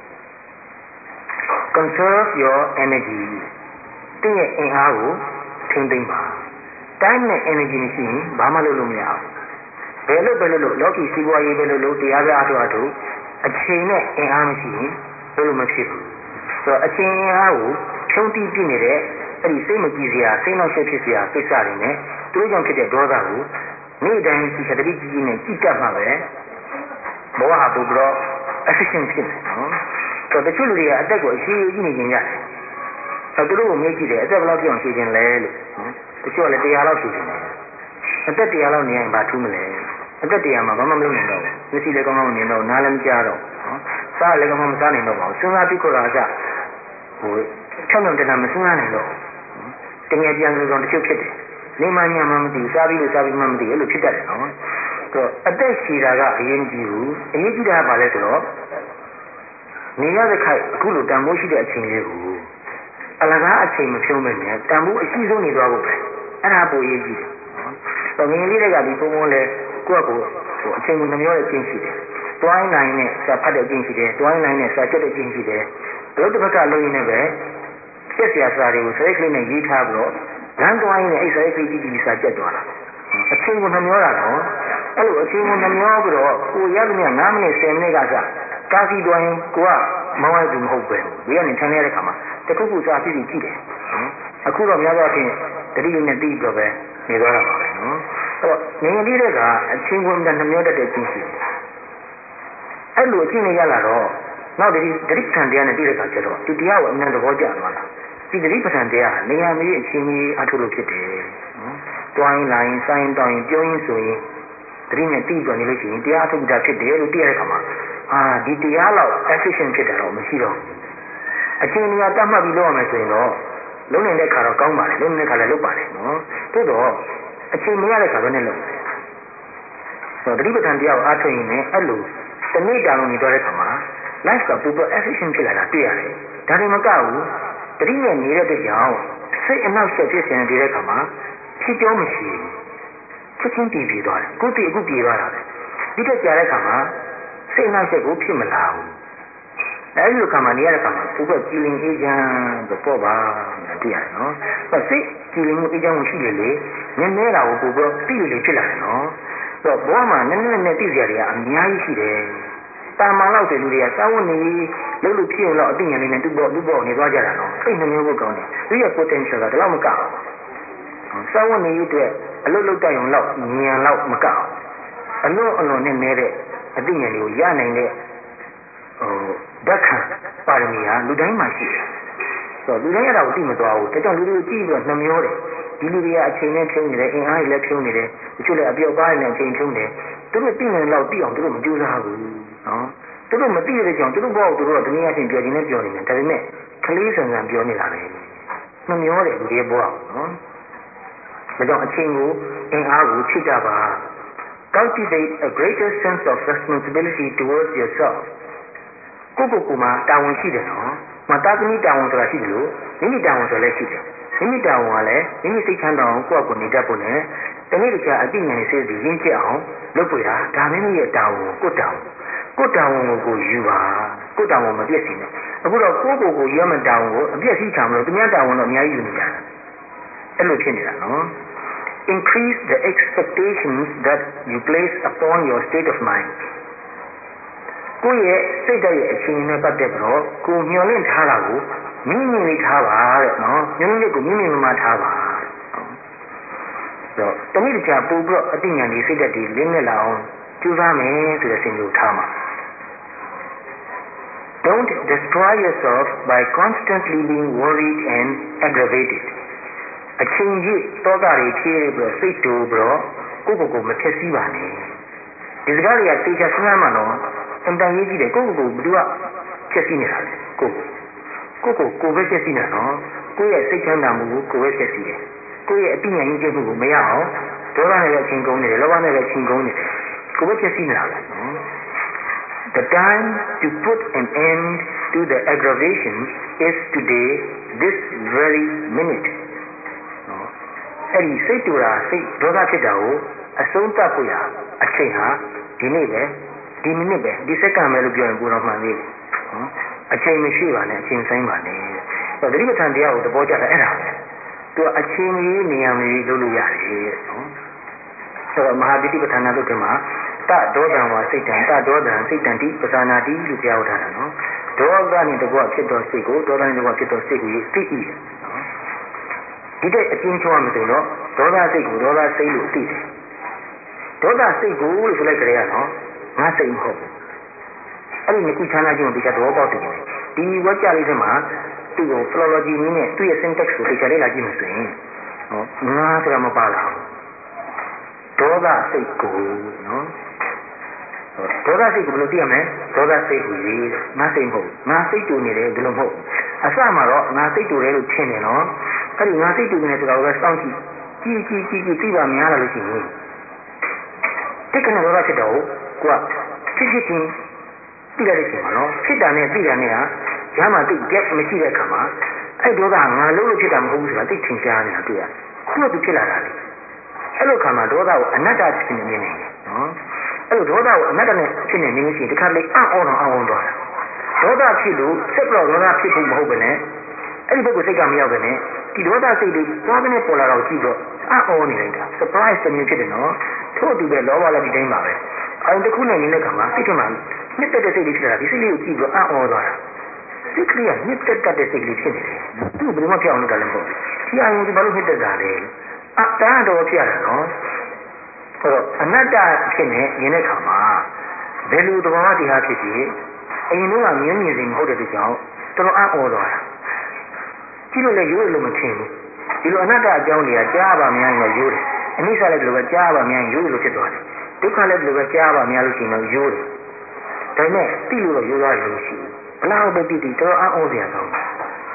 conserve your energy တင်းရဲ့အင်အားကိုထိန်းသိမ်းပါ time နဲ့ energy မရှိရင်ဘာမှလုပ်လို့မရဘူးဘယ်လို့ဘယ်လို့လောကီစီးပွားရေးပဲလို့လို့တရားပြအထောက်အထောက်အချိန်နဲ့အင်အားမရှိရင်ဘယ်လိုမဖြစ်ဘူးဆိုတော့အချိန်အင်အားကိုဖြုံးတိပြနေတဲ့အဲ့ဒီစိတ်မကြည်စရာစိတ်နှောက်ယှက်ဖြစ်စရာကိစ္စတွေနဲ့သူတို့ကြောင့်ဖြစ်တဲ့ဒေါသကိုနေ့တိုင်းကြည့်ချက်တတိကြီးကြီးနဲ့ကြည့်တတ်မှာပဲဘဝဟာပို့ပြီးတော့ efficient ဖြစ်တယ်နော်ဆိုတော့တချို့လူတွေကအသက်ကိုအရှိကြီးနေခြင်းရတယ်ဆိုတော့သူတို့ကိုမေးကြည့်တယ်အသက်ဘယ်လောက်ပြောင်းရှိခြင်းလဲလို့နော်တချို့ကလည်းတရားလောက်ရှိခြင်းတယ်အသက်တရားလောက်နေရင်ဘာထူးမလဲအသက်တရားမှာဘာမှမလုပ်နိုင်တော့ဘူးမျက်စိလည်းကောင်းကောင်းမမြင်တော့နားလည်းမကြားတော့နော်စားလည်းကောင်းကောင်းမစားနိုင်တော့ပါဘူးစဉ်းစားပြီးခေါ်တာကဟိုချောင်းချောင်းတန်းတန်းမစဉ်းစားနိုင်တော့တကယ်ပြန်လို့တော့တချို့ဖြစ်တယ်နေမှညမှမသိဘူးစားပြီးလို့စားပြီးမှမသိဘူးအဲ့လိုဖြစ်တတ်တယ်နော်ဆိုတော့အသက်ရှည်တာကအရေးမကြီးဘူးအရေးကြီးတာကဘာလဲဆိုတော့နေရတဲ့ခိုက်အခုလိုတန်ဖိုးရှိတဲ့အချိန်လေးကိုအလကားအချိန်မဖြုံးမနဲ့တန်ဖိုးအရှိဆုံးနေသွားဖို့ပဲအဲ့ဒါပိုအရေးကြီးတယ်နော်ငယ်လေးတွေကဒီပုံပုံလဲကိုယ့်ကိုဟိုအချိန်ကိုနှမျောတဲ့အချိန်ရှိတယ်တွိုင်းနိုင်နဲ့စာဖတ်တဲ့အချိန်ရှိတယ်တွိုင်းနိုင်နဲ့စာချက်တဲ့အချိန်ရှိတယ်ဘလို့တစ်ဖက်ကလုံးရင်းနဲ့ပဲပြက်စရာစာတွေကိုစရိတ်ကလေးနဲ့ရေးထားပြီးတော့လမ်းတွိုင်းနဲ့အဲ့စရိတ်ကလေးကြည့်ကြည့်စာချက်သွားတာအချိန်ကိုနှမျောတာတော့အဲ့လိုအချိန်ကိုနှမျောပြီးတော့ကိုရလို့မြငါးမိနစ်ဆယ်မိနစ်ကစကားစီတွိုင်းကိုကမောင်းလိုက်သူမဟုတ်ပဲဘေးကနေထိုင်နေတဲ့ခါမှာတခုခုစာကြည့်ကြည့်ကြည့်တယ်အခုတော့များသောအားဖြင့်တတိယနဲ့ပြီးတော့ပဲနေသွားတာပါပဲနော်အဲ့တော့ငယ်လေးတွေကအချင်းချင်းကနှမျောတတ်တဲ့အချင်းရှိတယ်အဲ့လိုအချင်းတွေရလာတော့နောက်ဒီတတိပဋ္ဌာန်တရားနဲ့ပြီးတဲ့အခါကျတော့ဒီတရားကိုအမှန်သဘောကျသွားတာဒီတတိပဋ္ဌာန်တရားနေရာမျိုးအချင်းကြီးအထုလို့ဖြစ်တယ်နော်တွိုင်းလာရင်စိုင်းတောင်းရင်ပြောင်းရင်ဆိုရင်တတိနဲ့ပြီးတော့နေလို့ရှိရင်တရားအထုတာဖြစ်တယ်လို့သိရတဲ့အခါမှာအာဒီတရားလောက် efficient ဖြစ်တာတော့မရှိတော့ဘူးအချင်းကြီးကတတ်မှတ်ပြီးလုပ်ရမယ်ဆိုရင်တော့လုံးနေတဲ့ခါတော့ကောင်းပါလေလုံးနေတဲ့ခါလည်းလုပ်ပါလေနော်သို့တော့အချိန်မရတဲ့ခါပဲနဲ့လုပ်တယ်ဆိုတော့တတိပဋ္ဌာန်တရားကိုအားထုတ်ရင်လည်းအဲ့လိုတနေ့တောင်နေတော့တဲ့ခါမှာ life ကပိုပြီး efficient ဖြစ်လာတာတွေ့ရတယ်ဒါတွေမကဘူးတတိနဲ့နေတဲ့တဲ့ကြောင့်စိတ်အနှောက်အယှက်ဖြစ်နေတဲ့ခါမှာဖြစ်ကြောမရှိဘူးချက်ချင်းတည်ပြီးသွားတယ်ကိုယ်တည်အခုတည်သွားတာပဲဒီတက်ကြတဲ့ခါမှာစိတ်အနှောက်အယှက်ကိုဖြစ်မလာဘူးအဲဒီလိုခါမှနေရတဲ့ခါမှာသူကကြည်လင်အေးချမ်းတော့ပေါ့ပါသိရတယ်နော်ဆိုတော့စိတ်ကြည်လင်မှုအေးချမ်းမှုရှိတယ်လေနည်းနည်းတာကိုပို့ပြီးသိလို့လေဖြစ်လာတယ်နော်ဆိုတော့ဘဝမှာနည်းနည်းနဲ့သိစရာတွေကအများကြီးရှိတယ်တာမန်လောက်တဲ့လူတွေကစာဝတ်နေလို့လို့ဖြစ်အောင်တော့အသိဉာဏ်လေးနဲ့တူပေါ့တူပေါ့နေသွားကြတာနော်စိတ်နှမျိုးဖို့ကောင်းတယ်သူရဲ့ potential ကတလောက်မကအောင်စာဝတ်နေအတွက်အလုပ်လုပ်တတ်ရုံလောက်ဉာဏ်လောက်မကအောင်အလွန်အလွန်နဲ့နဲတဲ့အသိဉာဏ်တွေကိုရနိုင်တဲ့ဟိုဓာတ်ခံပါရမီဟာလူတိုင်းမှာရှိတယ်ဆိုတော့လူတိုင်းရတာကိုသိမသွားဘူးဒါကြောင့်လူတွေကိုကြည့်ပြီးတော့နှမျောတယ်ဒီလူတွေကအချိန်နဲ့ဖြုံးနေတယ်အင်အားတွေလည်းဖြုံးနေတယ်တချို့လည်းအပြောက်ပါးနေတဲ့အချိန်ဖြုံးတယ်သူတို့သိနေတော့သိအောင်သူတို့မကြိုးစားဘူးနော်သူတို့မသိတဲ့ကြောင့်သူတို့ဘောက်သူတို့ကတနည်းအားဖြင့်ပြောနေတယ်ပြောနေတယ်ဒါပေမဲ့ကလေးဆန်ဆန်ပြောနေတာပဲနှမျောတယ်လူတွေဘောက်နော်ဒါကြောင့်အချိန်ကိုအင်အားကိုချိတ္တပါ cultivate a greater sense of responsibility towards yourselfကိုယ့်ကိုယ်ကိုယ်မှာတာဝန်ရှိတယ်နော်မတာသမီတာဝန်ဆိုတာရှိတယ်လို့မိမိတာဝန်ဆိုလည်းရှိတယ်မိမိတာဝန်ကလည်းမိမိစိတ်ချမ်းသာအောင်ကိုယ့်အကိုယ်နေတတ်ဖို့နဲ့တနေ့တခြားအသိဉာဏ်နဲ့စိတ်ရင်းကျက်အောင်လုပ်ပွေတာဒါမိမိရဲ့တာဝန်ကိုယ့်တာဝန်ကိုယ့်တာဝန်ကိုကိုယူပါကိုယ့်တာဝန်မပြည့်စုံနဲ့အခုတော့ကိုယ့်ကိုယ်ကိုရမတာဝန်ကိုအပြည့်စည်းချောင်လို့သူများတာဝန်တော့အများကြီးယူနေကြတယ်အဲ့လိုဖြစ်နေတာနော် increase the expectations that you place upon your state of mindကိုယ့်ရဲ့စိတ်ဓာတ်ရဲ့အခြေအနေနဲ့ပတ်သက်ပြီးတော့ကိုမျှော်လင့်ထားတာကိုမြင့်မြင့်လေးထားပါတဲ့နော်မျှော်လင့်ချက်ကိုမြင့်မြင့်မှထားပါတော့တနည်းတခြားပို့ပြီးတော့အသိဉာဏ်ကြီးစိတ်ဓာတ်ကြီးလင်းနေလာအောင်ကြိုးစားမယ်ဆိုတဲ့စဉ်းကိုထားမှာ Don't destroy yourself by constantly being worried and aggravated အချင်းကြီးတောတာတွေဖြည့်ပြီးတော့စိတ်တူပြီးတော့ကိုယ့်ကိုယ်ကိုမဖြစ်စည်းပါနဲ့ဒီစကားတွေကတေချာစဉ်းစားမှတော့အန်တန်ရေးကြည့်တယ်ကိုယ့်ကိုယ်ကိုဘယ်သူကဖြစ်စည်းနေတာလဲကိုယ့်ကိုယ့်ကိုကိုယ်ပဲဖြစ်စည်းနေတာနော်ကိုယ့်ရဲ့စိတ်ချမ်းသာမှုကိုကိုယ်ပဲဖြစ်စည်းတယ်ကိုယ့်ရဲ့အသိဉာဏ်ရင်းကျက်မှုကိုမရအောင်တဒေါသနဲ့လည်းအချင်းကုန်နေတယ်လောဘနဲ့လည်းအချင်းကုန်နေတယ်ကိုယ်ပဲဖြစ်စီနေတာပဲနော် The time to put an end to the aggravation is today, this very minute. နော်အဲ့ဒီစိတ်တူတာစိတ်ဒေါသဖြစ်တာကိုအဆုံးသတ်ဖို့ရအချိန်ဟာဒီနေ့ပဲဒီမိနစ်ပဲဒီစက္ကန့်ပဲလို့ပြောရင်ကိုယ်တော်မှန်သေးတယ်နော်အချိန်မရှိပါနဲ့အချိန်ဆိုင်ပါနဲ့အဲ့ဒါသတိပဋ္ဌာန်တရားကိုသဘောကျတာအဲ့ဒါပဲသူကအချိန်ကြီးနေရာမျိုးလုပ်လို့ရတယ်နော်အဲ့တော့မဟာတိပဋ္ဌာန်တို့ကမှာတဒေါသံဝါစိတ်တံတဒေါသံစိတ်တံတိပဇာနာတိလို့ပြောထားတာနော်ဒေါသနဲ့တကွဖြစ်သောစိတ်ကိုဒေါသနဲ့တကွဖြစ်သောစိတ်ကိုသိ၏နော်ဒီတဲ့အချင်းချင်းမှမသိတော့ဒေါသစိတ်ကိုဒေါသစိတ်လို့သိတယ်ဒေါသစိတ်ကိုလို့ဆိုလိုက်ကြရနော်ငါစိတ်မဟုတ်ဘူးအဲ့ဒီနှစ်ခုခြားနာခြင်းကိုတရားတော်ပေါက်တယ်ဒီဝါကြလေးထဲမှာသူ့ကို philology နည်းနဲ့သူ့ရဲ့ syntax ကိုတရားလေးလာကြည့်မှဆိုရင်ဟောငါဆိုတာမပါလာဘူးဒေါသစိတ်ကိုနော်ဒေါသစိတ်ကိုဘယ်လိုသိရမလဲဒေါသစိတ်ကိုရေးငါစိတ်မဟုတ်ငါစိတ်တူနေတယ်ဒီလိုမဟုတ်အစမှာတော့ငါစိတ်တူတယ်လို့ထင်တယ်နော်အဲ့ဒီငါစိတ်တူနေတယ်ဆိုတာကိုပဲစောင့်ကြည့်ကြည့်ကြည့်ကြည့်ကြည့်သိပါများလာလို့ရှိရင်တိတ်ကနေဒေါသဖြစ်တော့ကိုကဖြစ်ဖြစ်ချင်းသိရတဲ့ချိန်မှာနော်ဖြစ်တာနဲ့သိတာနဲ့ဟာရမှသိ gap မရှိတဲ့အခါမှာအဲ့ဒေါသကငါလုံးလို့ဖြစ်တာမဟုတ်ဘူးဆိုတာသိထင်ရှားနေတာတွေ့ရခုတော့သူဖြစ်လာတာလေအဲ့လိုခါမှာဒေါသကိုအနတ္တဖြစ်နေနေတယ်နော်အဲ့လိုဒေါသကိုအနတ္တနဲ့ဖြစ်နေနေလို့ရှိရင်ဒီခါလေးအံ့ဩတော့အံ့ဩသွားတာဒေါသဖြစ်လို့စက်တော့ဒေါသဖြစ်ဖို့မဟုတ်ဘဲနဲ့အဲ့ဒီဘက်ကိုစိတ်ကမရောက်ဘဲနဲ့ဒီဒေါသစိတ်လေးသွားကနေပေါ်လာတော့ကြည့်တော့အံ့ဩနေလိုက်တာ surprise တစ်မျိုးဖြစ်တယ်နော်ထို့အတူပဲလောဘလည်းဒီတိုင်းပါပဲအရင်တစ်ခုနဲ့နေတဲ့ခါမှာစိတ်ထဲမှာနှစ်သက်တဲ့စိတ်လေးဖြစ်လာတာဒီစိတ်လေးကိုကြည့်ပြီးအံ့ဩသွားတာစိတ်ကလေးကနှစ်သက်တတ်တဲ့စိတ်လေးဖြစ်နေတယ်သူ့ဘယ်လိုမှပြောင်းလို့တာလည်းမဟုတ်ဘူးဒီအရင်ကဘာလို့နှစ်သက်တာလဲအတန်းတော်ဖြစ်ရတာနော်ဆိုတော့အနတ္တဖြစ်နေနေတဲ့ခါမှာဘယ်လိုသဘောတရားဖြစ်ဖြစ်အရင်ကမြင်မြင်စီမဟုတ်တဲ့ကြောင့်တော်တော်အံ့ဩသွားတာကြည့်လို့လည်းရိုးလို့မထင်ဘူးဒီလိုအနတ္တအကြောင်းတွေကကြားပါများရင်တော့ရိုးတယ်အနိစ္စလည်းဒီလိုပဲကြားပါများရင်ရိုးလို့ဖြစ်သွားတယ်ဒုက္ခလည်းဒီလိုပဲကြားပါများလို့ရှိရင်တော့ရိုးတယ်ဒါပေမဲ့သိလို့တော့ရိုးသားလို့ရှိဘူးဘလောက်ပဲသိသိတော်တော်အံ့ဩစရာကောင်းတယ်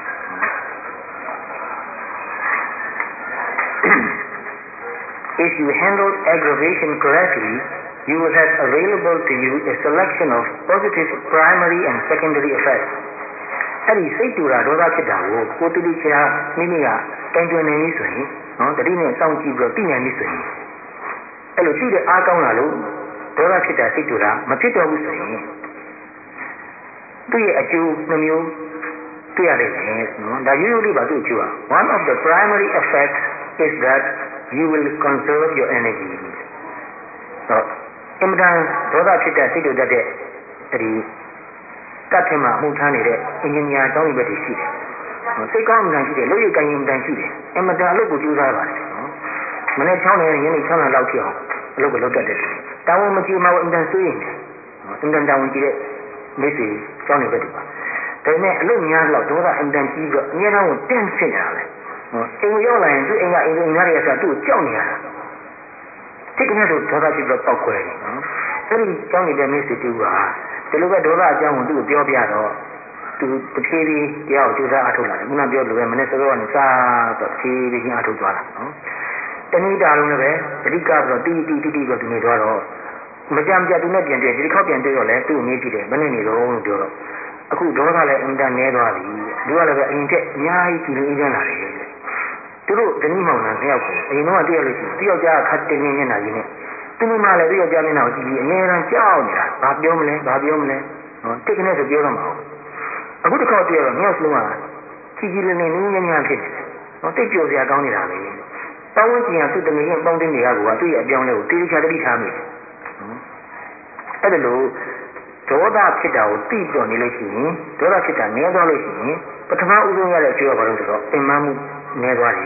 If you handle aggravation correctly, you will have available to you a selection of positive primary and secondary effects. အဲ့ဒီစိတ်တူတာဒေါသဖြစ်တာကိုကိုတိတိကျကျမိမိကတိုင်တွင်နေပြီဆိုရင်နော်တတိနဲ့စောင့်ကြည့်ပြီးတော့သိနိုင်ပြီဆိုရင်အဲ့လိုသိတဲ့အားကောင်းလာလို့ဒေါသဖြစ်တာစိတ်တူတာမဖြစ်တော့ဘူးဆိုရင်သူ့ရဲ့အကျိုးနှမျိုးတွေ့ရလိမ့်မယ်နော်ဒါရိုးရိုးလေးပါသူ့အကျိုးอ่ะ One of the primary effects is that you will conserve your energy တော့အမှန်တန်ဒေါသဖြစ်တဲ့စိတ်တူတတ်တဲ့အဲဒီတတ်ထမှာမှုထားနေတဲ့အင်ဂျင်နီယာတောင်းယူဘက်တွေရှိတယ်စိတ်ကောင်းမှန်ရှိတယ်လုပ်ရကိုင်ရင်မှန်ရှိတယ်အမှန်တန်အလုပ်ကိုကြိုးစားပါတယ်နော်မနေ့ချောင်းနေရင်ညနေချောင်းလာလောက်ဖြစ်အောင်အလုပ်ကိုလုပ်တတ်တယ်တာဝန်မကြီးမှာအင်တန်စိုးရင်အင်တန်တာဝန်ကြီးတဲ့မိတ်ဆွေကျောင်းနေဘက်တွေပါဒါပေမဲ့အလုပ်များတော့ဒေါသအင်တန်ကြီးပြီးတော့အများအားကိုတန့်ဖြစ်နေတာပဲအိမ်ရောက်လာရင်သူ့အိမ်ကအိမ်သားတွေကဆိုသူ့ကိုကြောက်နေရတာတိတ်ကနေဆိုဒေါသဖြစ်ပြီးပောက်ခွဲတယ်နော်အဲ့ဒီကျောင်းနေတဲ့မိတ်ဆွေတူကဒီလိုပဲဒေါသအကြောင်းကိုသူ့ကိုပြောပြတော့သူတဖြည်းဖြည်းတရားကိုကြိုးစားအားထုတ်လာတယ်ခုနပြောလိုပဲမနေ့စောစောကနေစတော့တဖြည်းဖြည်းအားထုတ်သွားတာနော်တဏှိတာလုံးလည်းပဲပရိက္ခဆိုတော့တီးတီးတီးတီးဆိုသူနေသွားတော့မကြမ်းကြသူနဲ့ပြန်တွေ့ဒီတစ်ခေါက်ပြန်တွေ့တော့လဲသူ့ကိုမေးကြည့်တယ်ဘယ်နဲ့နေတော့လို့ပြောတော့အခုဒေါသလည်းအင်တန်နေသွားပြီသူကလည်းပဲအရင်တက်အများကြီးကြည်လင်းအေးချမ်းလာတယ်သူတို့ဇနီးမောင်နှံနှစ်ယောက်ကိုအရင်တော့တည့်ရလို့ရှိရင်တယောက်ကြားခတ်တင်းနေနေတာကြီးနဲ့သူမိမလည်းတယောက်ကြားမျက်နှာကိုကြည့်ပြီးအငြင်းရန်ကြောက်နေတာဘာပြောမလဲဘာပြောမလဲဟောတိတ်ကနေဆိုပြောတော့မှာအခုတစ်ခေါက်တည့်ရတော့နှစ်ယောက်စလုံးကကြည်ကြည်လင်းလင်းနင်းညံ့ညံ့ဖြစ်နေတယ်ဟောတိတ်ကြော်စရာကောင်းနေတာပဲပေါင်းဝန်းကျင်ကသူ့တငယ်ချင်းပေါင်းတင်းနေရကူကသူ့ရဲ့အပြောင်းလဲကိုတေးချာတတိထားမိတယ်အဲ့ဒါလို့ဒေါသဖြစ်တာကိုသိပြီးတော့နေလို့ရှိရင်ဒေါသဖြစ်တာနည်းသွားလို့ရှိရင်ပထမဦးဆုံးရတဲ့အကျိုးကဘာလို့ဆိုတော့အင်မမှုနည်းသွားတယ်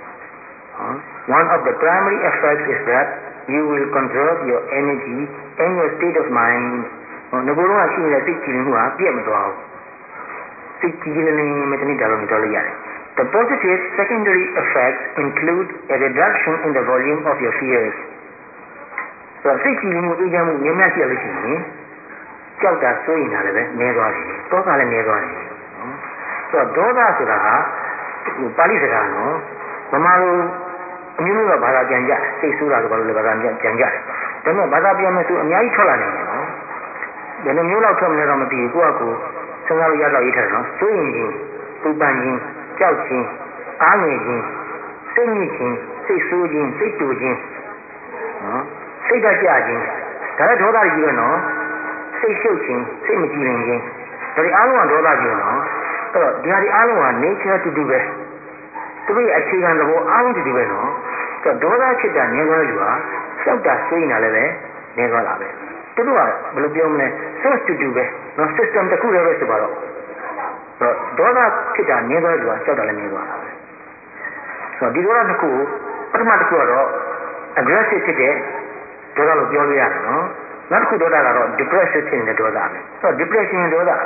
One of the primary effects is that you will conserve your energy and your state of mind ငါတို့ကရှိနေတဲ့စိတ်ကြည်လင်မှုဟာပြည့်မသွားဘူးစိတ်ကြည်လင်နေမှတနည်းဒါလိုပြောလို့ရတယ် The positive secondary effects include a reduction in the volume of your fears ဆိုတော့စိတ်ကြည်လင်မှုအေးချမ်းမှုမြင်မှရှိရလို့ရှိရင်ကြောက်တာစိုးရင်လည်းပဲနည်းသွားတယ်တောကလည်းနည်းသွားတယ်ဆိုတော့ဒေါသဆိုတာဟာပါဠိစကားနော်ဗမာလိုအမျိုးမျိုးကဘာသာပြန်ကြစိတ်ဆိုးတာကဘာလို့လဲဘာသာပြန်ပြန်ကြတယ်ဒါပေမဲ့ဘာသာပြန်မယ်ဆိုအများကြီးထွက်လာနေတယ်နော်ဘယ်နှမျိုးလောက်ထွက်မလဲတော့မသိဘူးကိုယ့်အကူစဉ်းစားလို့ရတော့ရေးထားတယ်နော်စိုးရင်ချင်းပူပန်ချင်းကြောက်ချင်းအားငယ်ချင်းစိတ်ညစ်ချင်းစိတ်ဆိုးချင်းစိတ်တူချင်းနော်စိတ်ဓာတ်ကြချင်းဒါလည်းဒေါသကြီးပဲနော်စိတ်ရှုပ်ခြင်းစိတ်မကြည်လင်ခြင်းဒါတွေအားလုံးကဒေါသကြီးနော်အဲ့တော့ဒီဟာဒီအားလုံးက nature တူတူပဲသူတို့ရဲ့အခြေခံသဘောအားလုံးတူတူပဲနော်အဲ့တော့ဒေါသဖြစ်တာနည်းသွားလို့ဟာစောက်တာစိတ်နေတာလည်းပဲနည်းသွားတာပဲသူတို့ကဘယ်လိုပြောမလဲ source တူတူပဲနော် system တစ်ခုတည်းပဲဆိုပါတော့အဲ့တော့ဒေါသဖြစ်တာနည်းသွားလို့ဟာစောက်တာလည်းနည်းသွားတာပဲဆိုတော့ဒီဒေါသတစ်ခုပထမတစ်ခုကတော့ aggressive ဖြစ်တဲ့ဒေါသလို့ပြောလို့ရတယ်နော်နောက်တစ်ခုဒေါသကတော့ depression ဖြစ်နေတဲ့ဒေါသပဲဆိုတော့ depression ဒေါသပဲ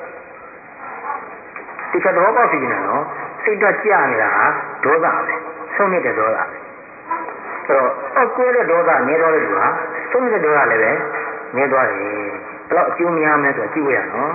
ဒီကတော့ပေါ့ဖြစ်နေနော်စိတ်ဓာတ်ကျနေတာဟာဒေါသပဲဆုံးမြတ်တဲ့ဒေါသပဲဆိုတော့အောက်ကွဲတဲ့ဒေါသနည်းသွားတဲ့လူဟာဆုံးမြတ်တဲ့ဒေါသလည်းပဲနည်းသွားတယ်ဘယ်တော့အကျိုးများမလဲဆိုတော့ကြည့်ရအောင်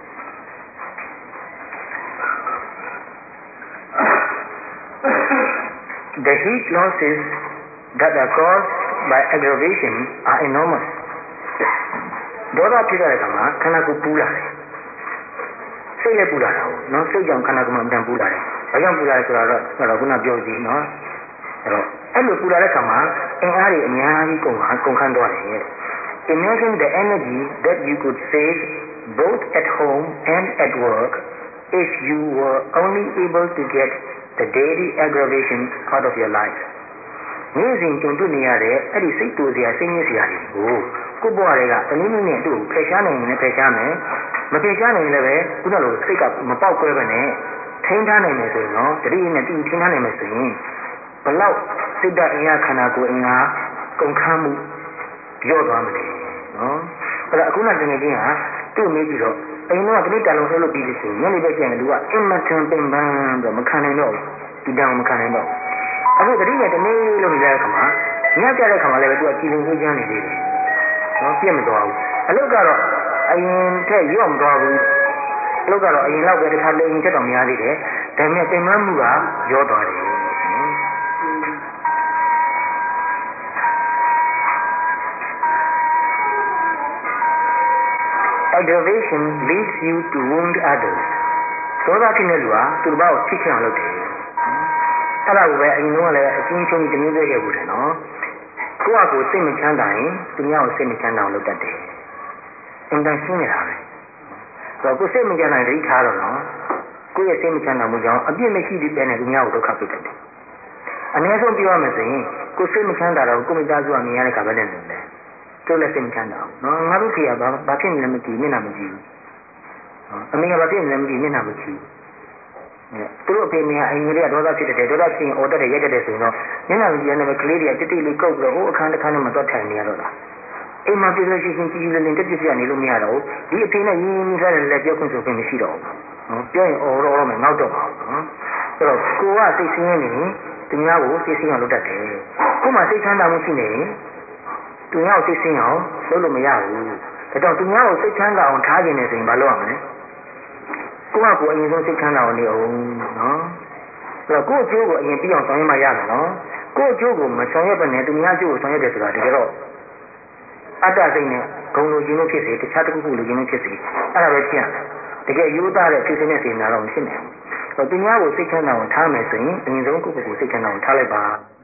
The heat losses that are caused by aggravation are enormousဒေါသဖြစ်တဲ့အခါမှာခန္ဓာကိုယ်ပူလာတယ်စိတ်လည်းပူလာတာဟုတ်နော်စိတ်ကြောင့်ခန္ဓာကိုယ်မှာအတန်ပူလာတယ်ဘာကြောင့်ပူလာလဲဆိုတော့အဲ့တော့ခုနပြောကြည့်နော်အဲ့တော့အဲ့လိုပူလာတဲ့အခါမှာအင်အားတွေအများကြီးကုန်ခန်းကုန်ခန်းသွားတယ် Imagine the energy that you could save both at home and at work if you were only able to get the daily aggravation out of your life နေ့စဉ်ကြုံတွေ့နေရတဲ့အဲ့ဒီစိတ်တူစရာစိတ်ညစ်စရာတွေကိုကိုယ့်ဘဝတွေကတနည်းနည်းနဲ့သူ့ကိုဖယ်ရှားနိုင်ရင်လည်းဖယ်ရှားမယ်မဖယ်ရှားနိုင်ရင်လည်းပဲခုနလိုစိတ်ကမပေါက်ကွဲပဲနဲ့ထိန်းထားနိုင်မယ်ဆိုရင်တော့တတိယနဲ့တည်ထိန်းထားနိုင်မယ်ဆိုရင်ဘလောက်စိတ်ဓာတ်အင်အားခန္ဓာကိုယ်အင်အားကုန်ခန်းမှုကြော့သွားမလဲနော်အဲ့ဒါအခုနတကယ်ချင်းဟာသူ့မေးကြည့်တော့အိမ်တော့တတိတန်လုံးဆွဲလို့ပြီးပြီဆိုရင်ညနေပဲကျရင်လူကအင်မတန်ပင်ပန်းတော့မခံနိုင်တော့ဘူးဒီတန်မခံနိုင်တော့အခုတတိယတနေ့လို့နေတဲ့အခါမှာညကြတဲ့အခါမှာလည်းပဲသူကကြည်လင်အေးချမ်းနေသေးတယ်နော်ပြတ်မသွားဘူးအလုတ်ကတော့အရင်ထက်ရော့မသွားဘူးအလုတ်ကတော့အရင်လောက်ပဲတစ်ခါလိန်ချက်တော့များသေးတယ်ဒါပေမဲ့ပင်ပန်းမှုကရောသွားတယ် Aggravation leads you to wound others ဒေါသဖြစ်နေလူဟာသူ့ဘာကိုထိခိုက်အောင်လုပ်တယ်အဲ့ဒါကိုပဲအရင်ကလည်းအချင်းချင်းတမျိုးသေးခဲ့ဘူးတယ်နော်ကိုယ့်အကိုစိတ်မချမ်းသာရင်သူများကိုစိတ်မချမ်းသာအောင်လုပ်တတ်တယ်အင်တန်ရှင်းနေတာပဲဆိုတော့ကိုယ်စိတ်မချမ်းသာရင်တတိထားတော့နော်ကိုယ့်ရဲ့စိတ်မချမ်းသာမှုကြောင့်အပြစ်မရှိသေးတဲ့နဲ့သူများကိုဒုက္ခပေးတတ်တယ်အနည်းဆုံးပြောရမယ်ဆိုရင်ကိုယ်စိတ်မချမ်းသာတော့ကိုယ်မိသားစုကမြင်ရတဲ့ခါပဲနဲ့နေတယ်သူလည်းစိတ်မချမ်းသာဘူးနော်ငါတို့ဖေကဘာဘာဖြစ်နေလဲမကြည့်မျက်နှာမကြည့်ဘူးအမေကဘာဖြစ်နေလဲမကြည့်မျက်နှာမကြည့်သူတို့အဖေမေကအင်္ဂလိပ်ကဒေါသဖြစ်တဲ့ဒေါသဖြစ်ရင်အော်တက်တယ်ရက်တက်တယ်ဆိုရင်တော့မျက်နှာမကြည့်ရတဲ့ကလေးတွေကတိတိလေးကုတ်ပြီးတော့ဟိုအခန်းတစ်ခန်းနဲ့မတွက်ထိုင်နေရတော့လားအိမ်မှာပြည်သူရှိချင်းကြည်ကြည်လင်လင်တက်ပြစ်ပြနေလို့မရတော့ဘူးဒီအဖေနဲ့ရင်းရင်းနှီးနှီးလည်းပြောခွင့်ဆိုခွင့်မရှိတော့ဘူးနော်ပြောရင်အော်တော့မယ်နောက်တော့ပါနော်အဲ့တော့ကိုကစိတ်ဆင်းရဲနေရင်သူများကိုစိတ်ဆင်းအောင်လုပ်တတ်တယ်ကိုမှစိတ်ချမ်းသာမှုရှိနေရင်သူများကိုစိတ်ဆင်းအောင်လုပ်လို့မရဘူးဒါကြောင့်သူများကိုစိတ်ချမ်းသာအောင်ထားခြင်းနဲ့ဆိုရင်မလုပ်ရမလဲကိုကကိုအရင်ဆုံးစိတ်ချမ်းသာအောင်နေအောင်နော်အဲ့တော့ကိုအကျိုးကိုအရင်ပြီးအောင်ဆောင်ရွက်မှရမယ်နော်ကိုအကျိုးကိုမဆောင်ရွက်ဘဲနဲ့သူများအကျိုးကိုဆောင်ရွက်တယ်ဆိုတာတကယ်တော့အတ္တစိတ်နဲ့ဂုဏ်လိုခြင်းလို့ဖြစ်စေတခြားတစ်ခုခုလိုခြင်းလို့ဖြစ်စေအဲ့ဒါပဲဖြစ်ရမယ်တကယ်ရိုးသားတဲ့ဖြစ်နေတဲ့စေနာတော့မဖြစ်နိုင်ဘူးသူများကိုစိတ်ချမ်းသာအောင်ထားမယ်ဆိုရင်အရင်ဆုံးကိုယ့်ကိုယ်ကိုစိတ်ချမ်းသာအောင်ထားလိုက်ပါ